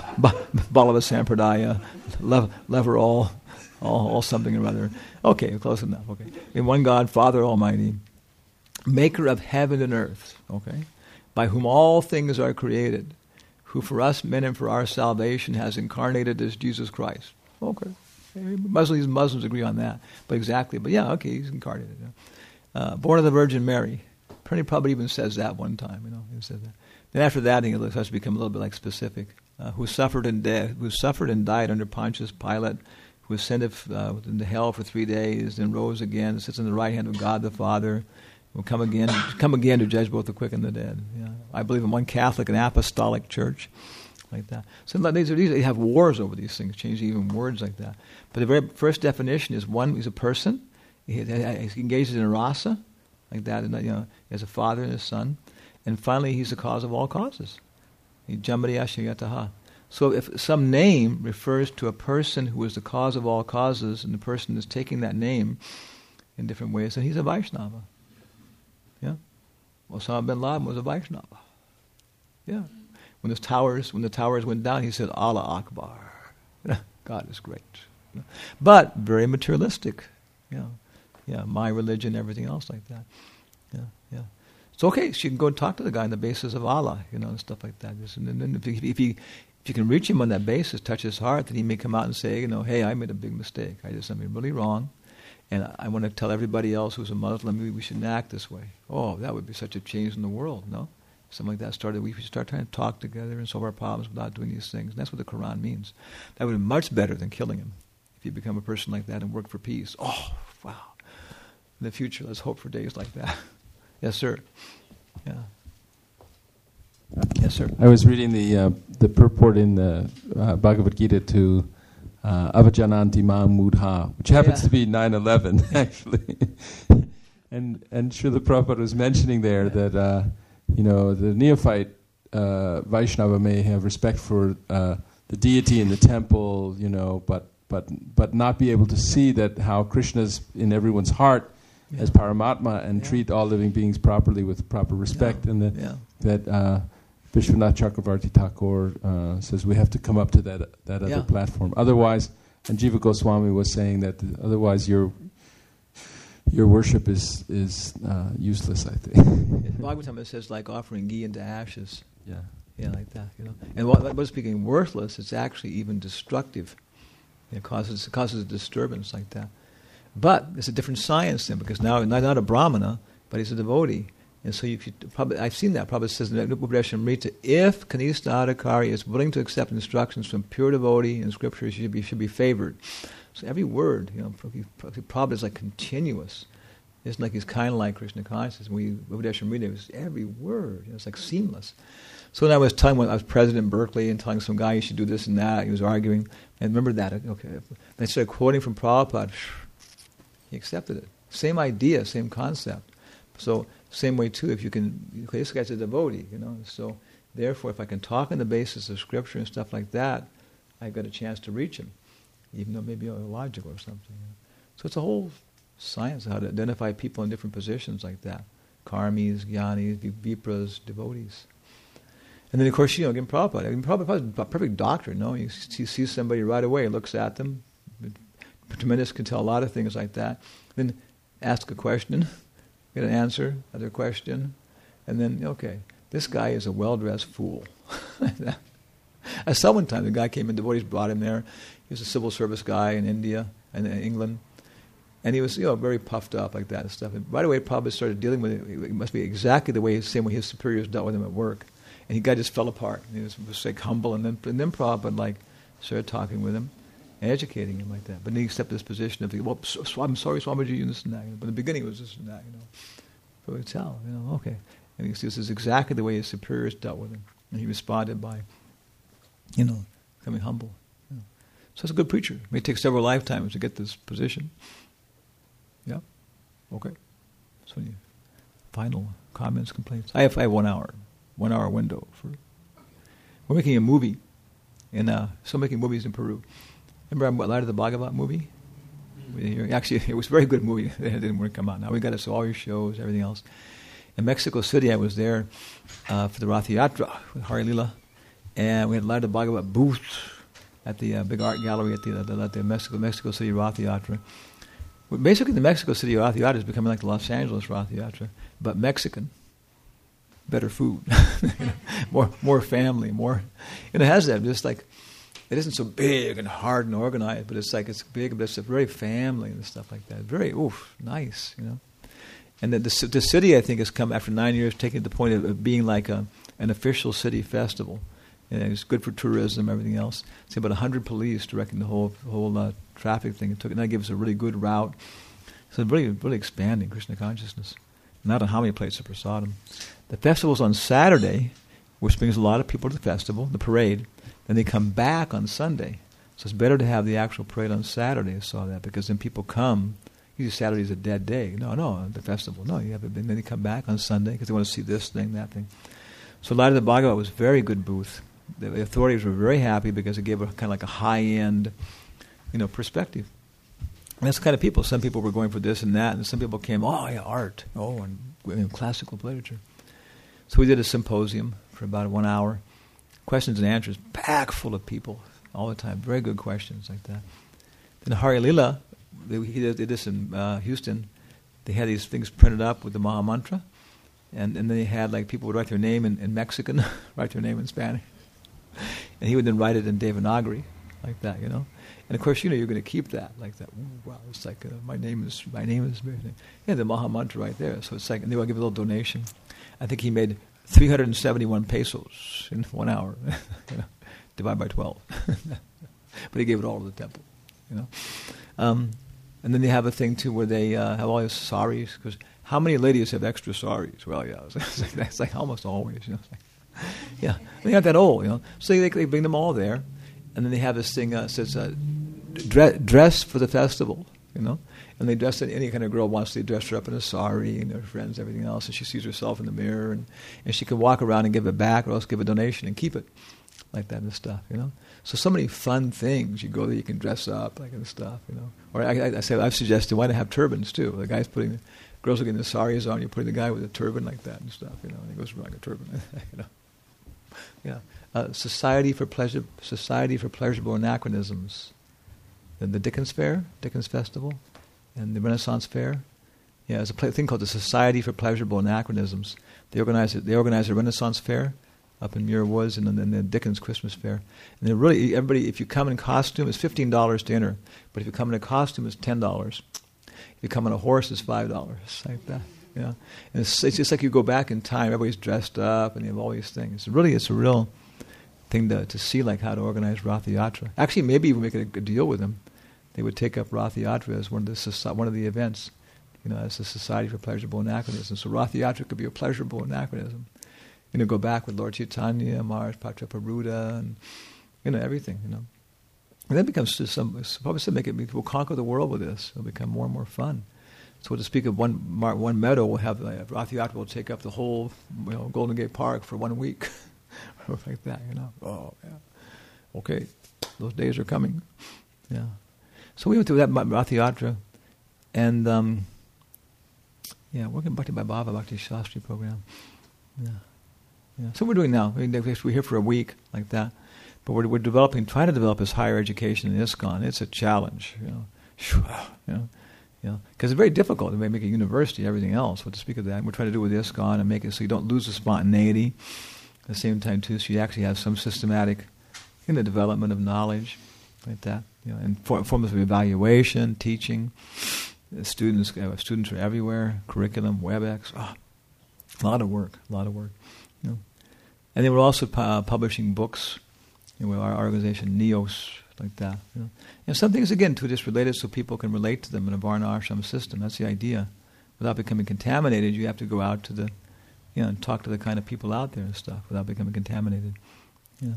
Sampradaya, lever all something or other. Okay, close enough. Okay, in one God, Father Almighty, maker of heaven and earth. Okay, by whom all things are created, who for us men and for our salvation has incarnated as Jesus Christ. Okay, Muslims agree on that, but exactly. But yeah, okay, he's incarnated. Born of the Virgin Mary. Probably even says that one time. He said that. Then after that, it starts to become a little bit specific. Who suffered and died under Pontius Pilate, who ascended into hell for 3 days, then rose again, sits on the right hand of God the Father, will come again to judge both the quick and the dead. Yeah. I believe in one Catholic and Apostolic Church, like that. So they have wars over these things, changing even words like that. But the very first definition is one: he's a person. He engages in rasa, like that. And he has a father and a son. And finally, he's the cause of all causes. So if some name refers to a person who is the cause of all causes, and the person is taking that name in different ways, then he's a Vaishnava. Yeah? Osama bin Laden was a Vaishnava. Yeah. When the towers went down, he said, Allah Akbar. God is great. But very materialistic. Yeah, my religion, everything else like that. Yeah. It's okay. So you can go and talk to the guy on the basis of Allah, and stuff like that. And then if you can reach him on that basis, touch his heart, then he may come out and say, hey, I made a big mistake. I did something really wrong, and I want to tell everybody else who's a Muslim, maybe we shouldn't act this way. Oh, that would be such a change in the world, no? Something like that we should start trying to talk together and solve our problems without doing these things. And that's what the Quran means. That would be much better than killing him if you become a person like that and work for peace. Oh, wow. In the future, let's hope for days like that. Yes, sir. Yeah. Yes, sir. I was reading the purport in the Bhagavad Gita to Avajananti Mam Mudha, which happens Yeah. to be 9/11 actually. and Srila Prabhupada was mentioning there that the neophyte Vaishnava may have respect for the deity in the temple, but not be able to see that how Krishna's in everyone's heart as Paramatma and treat all living beings properly with proper respect, and that Vishwanath Chakravarti Thakur says we have to come up to that other platform. Otherwise, and Jiva Goswami was saying that otherwise your worship is useless, I think. In Bhagavatam it says like offering ghee into ashes. Yeah, like that, And what's becoming worthless, it's actually even destructive. It causes a disturbance like that. But it's a different science then, because now not a Brahmana, but he's a devotee. And so I've seen that. Prabhupada says in Upadeshamrita, if Kanista Adhikari is willing to accept instructions from pure devotee in scripture, should be favored. So every word, Prabhupada is like continuous. It's like he's kind of like Krishna consciousness. Upadeshamrita, it was every word. It's like seamless. So when I was president in Berkeley and telling some guy you should do this and that, he was arguing. And remember that, okay. And I started quoting from Prabhupada. He accepted it. Same idea, same concept. So same way too, if you can, this guy's a devotee, So therefore, if I can talk on the basis of scripture and stuff like that, I've got a chance to reach him, even though maybe illogical or something. So it's a whole science how to identify people in different positions like that: karmis, jnanis, vipras, devotees. And then, of course, again, Prabhupada. Prabhupada's a perfect doctor, He sees somebody right away, looks at them, tremendous, can tell a lot of things like that. Then ask a question, get an answer, another question, and then, okay, this guy is a well-dressed fool. I saw one time, the guy came in, devotees brought him there. He was a civil service guy in India and in England. And he was, very puffed up like that and stuff. And right away, Prabhupada started dealing with it. It must be exactly the same way his superiors dealt with him at work. And the guy just fell apart. He was like humble, and then Prabhupada started talking with him, educating him like that. But then he accepted this position of, I'm sorry, Swamiji, and this and that. But in the beginning, it was this and that, So we tell, okay. And he says this is exactly the way his superiors dealt with him, and he responded by, becoming humble. So it's a good preacher. It may take several lifetimes to get this position. Yeah, okay. So final comments, complaints. I have 1 hour. 1 hour window we're making a movie still making movies in Peru. Remember Light of the Bhagavat movie? Actually, it was a very good movie. It didn't want to come out. Now we got it, so all your shows, everything else. In Mexico City, I was there for the Rath Yatra with Hari Lila, and we had Light of the Bhagavat booth at the big art gallery at the Mexico City Rath Yatra. Basically, the Mexico City Rath Yatra is becoming like the Los Angeles Rath Yatra, but Mexican. Better food, more family, more. And it has that. Just like it isn't so big and hard and organized, but it's big, but it's very family and stuff like that. Very nice, And the city, I think, has come after 9 years, taking the point of being like an official city festival. And it's good for tourism, everything else. It's about 100 police directing the whole traffic thing. And that gives a really good route. So really, really expanding Krishna consciousness. Not on how many plates of prasadam. The festival's on Saturday, which brings a lot of people to the festival, the parade. Then they come back on Sunday. So it's better to have the actual parade on Saturday. I saw that, because then people come. Usually Saturday's a dead day. No, the festival. No, you have it. Then they come back on Sunday because they want to see this thing, that thing. So Light of the Bhagavat was a very good booth. The authorities were very happy because it gave a kind of like a high-end, perspective. And that's the kind of people. Some people were going for this and that, and some people came, art, and classical literature. So we did a symposium for about 1 hour. Questions and answers, packed full of people all the time. Very good questions like that. Then Hari Lila, he did this in Houston. They had these things printed up with the Maha Mantra, and then they had people would write their name in Mexican, write their name in Spanish, and he would then write it in Devanagari, like that, And of course, you're going to keep that like that. Ooh, wow, it's like my name is. Yeah, the Maha Mantra right there. So it's like, and they will give a little donation. I think he made 371 pesos in 1 hour, divided by 12. But he gave it all to the temple, And then they have a thing too where they have all these saris. Because how many ladies have extra saris? Well, yeah, it's like almost always. Yeah, they're not that old, So they bring them all there. And then they have this thing that says, dress for the festival, you know. And they dress it, any kind of girl wants to dress her up in a sari and her friends, everything else, and she sees herself in the mirror, and she can walk around and give it back or else give a donation and keep it, like that and stuff, you know. So many fun things. You go there, you can dress up, like and stuff, you know. Or I say, I've suggested, why not have turbans too? The guy's putting, girls are getting the saris on, you're putting the guy with a turban like that and stuff, you know, and he goes around like a turban, you know. Yeah. Society for Pleasurable Anachronisms. The Dickens Fair, Dickens Festival, and the Renaissance Fair. Yeah, there's a thing called the Society for Pleasurable Anachronisms. They organize a Renaissance Fair up in Muir Woods, and then the Dickens Christmas Fair. And they're really, everybody, if you come in costume, it's $15 to enter. But if you come in a costume, it's $10. If you come on a horse, it's $5, like that. Yeah, and it's just like you go back in time. Everybody's dressed up, and you have all these things. It's a real thing to see, like how to organize Rath Yatra. Actually, maybe even make a deal with them. They would take up Rath Yatra as one of the events, you know, as the Society for Pleasurable Anachronisms. So Rath Yatra could be a pleasurable anachronism. You know, go back with Lord Chaitanya, Maharaj Prataparuda, and you know, everything. You know, and that becomes just we'll conquer the world with this. It'll become more and more fun. So to speak of one meadow, we'll have Rath Yatra will take up the whole, you know, Golden Gate Park for 1 week, or like that. You know, oh yeah, okay, those days are coming. Yeah. So we went through that Rath Yatra, and working Bhakti by Bhava, Bhakti Shastri program. Yeah. So we're doing now. We're here for a week, like that. But we're trying to develop this higher education in ISKCON. It's a challenge, you know. Because it's very difficult to make a university, everything else. But to speak of that, we're trying to do it with ISKCON and make it so you don't lose the spontaneity. At the same time, too, so you actually have some systematic, development of knowledge, like that. You know, and forms of evaluation, teaching. Students are everywhere. Curriculum, WebEx. A lot of work. You know. And then we're also publishing books. You know, our organization, NEOS, like that. You know. And some things, again, too, just related so people can relate to them in a Varna ashram system. That's the idea. Without becoming contaminated, you have to go out to and talk to the kind of people out there and stuff without becoming contaminated. Yeah.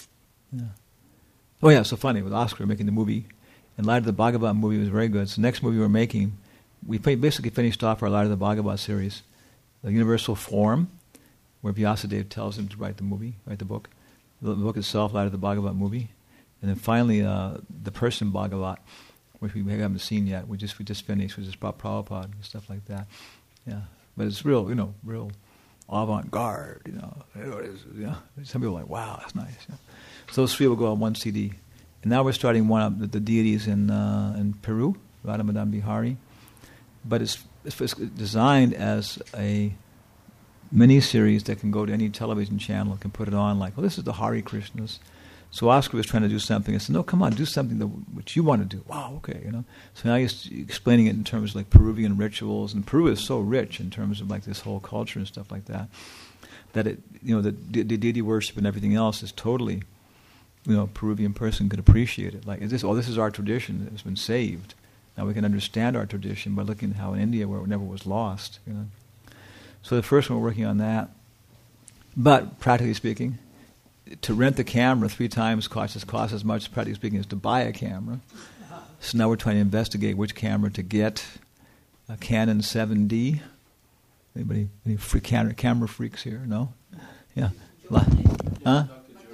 Oh yeah, so funny, with Oscar making the movie, and Light of the Bhagavat movie was very good. So the next movie we're making, we basically finished off our Light of the Bhagavat series, the Universal Form, where Vyasadeva tells him to write the book. The book itself, Light of the Bhagavat movie. And then finally, the Person Bhagavat, which we haven't seen yet. We just finished, which is about Prabhupada and stuff like that. Yeah. But it's real avant-garde, Some people are like, wow, that's nice. Yeah. So those three will go on one CD. And now we're starting one of the deities in Peru, Radha Madan Bihari. But it's designed as a mini-series that can go to any television channel, can put it on like, well, this is the Hare Krishnas. So Oscar was trying to do something. I said, no, come on, do something which you want to do. Wow, okay, So now he's explaining it in terms of like Peruvian rituals. And Peru is so rich in terms of like this whole culture and stuff like that, that the deity worship and everything else is totally, a Peruvian person could appreciate it. Like, this is our tradition that has been saved. Now we can understand our tradition by looking at how in India, where it never was lost. So the first one, we're working on that. But practically speaking, to rent the camera 3 times costs as much, practically speaking, as to buy a camera. So now we're trying to investigate which camera to get. A Canon 7D. Anybody? Any camera freaks here? No? Yeah. Huh?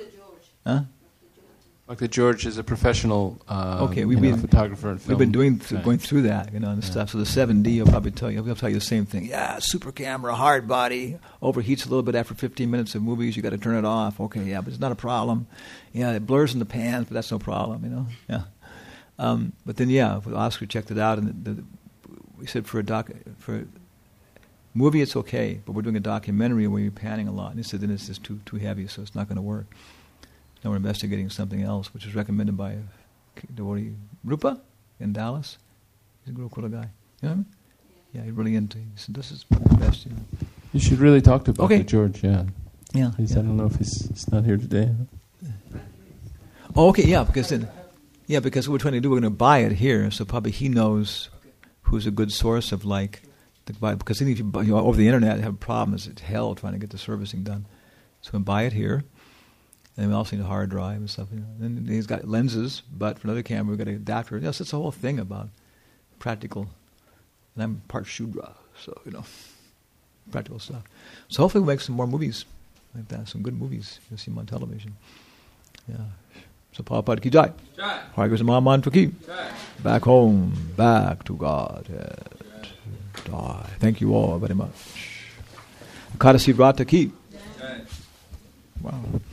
Dr. George is a professional photographer and film. We've been going through that, and stuff. So the 7D, he'll probably tell you the same thing. Yeah, super camera, hard body, overheats a little bit after 15 minutes of movies. You got to turn it off. Okay, yeah, but it's not a problem. Yeah, it blurs in the pans, but that's no problem. Yeah. But then Oscar checked it out, and we said for a movie it's okay, but we're doing a documentary where you're panning a lot. And he said then it's just too heavy, so it's not going to work. Now we're investigating something else, which is recommended by devotee Rupa in Dallas. He's a real cool guy. You know what I mean? Yeah, he's really into it. He said, this is the best. You should really talk to Dr. George, yeah. Yeah. I don't know if he's not here today. Oh, okay, yeah, because what we're trying to do, we're going to buy it here, so probably he knows who's a good source of because if you over the internet, have problems. It's hell trying to get the servicing done. So we buy it here. And we also need a hard drive and stuff. And he's got lenses, but for another camera, we've got an adapter. Yes, it's a whole thing about practical. And I'm part Shudra, so, practical stuff. So hopefully we'll make some more movies like that, some good movies. You'll see them on television. Yeah. So Prabhupada ki jai. Hare Krishna Mahamantra ki. Back home, back to God. Die. Thank you all very much. Akadasi Vrata ki. Wow.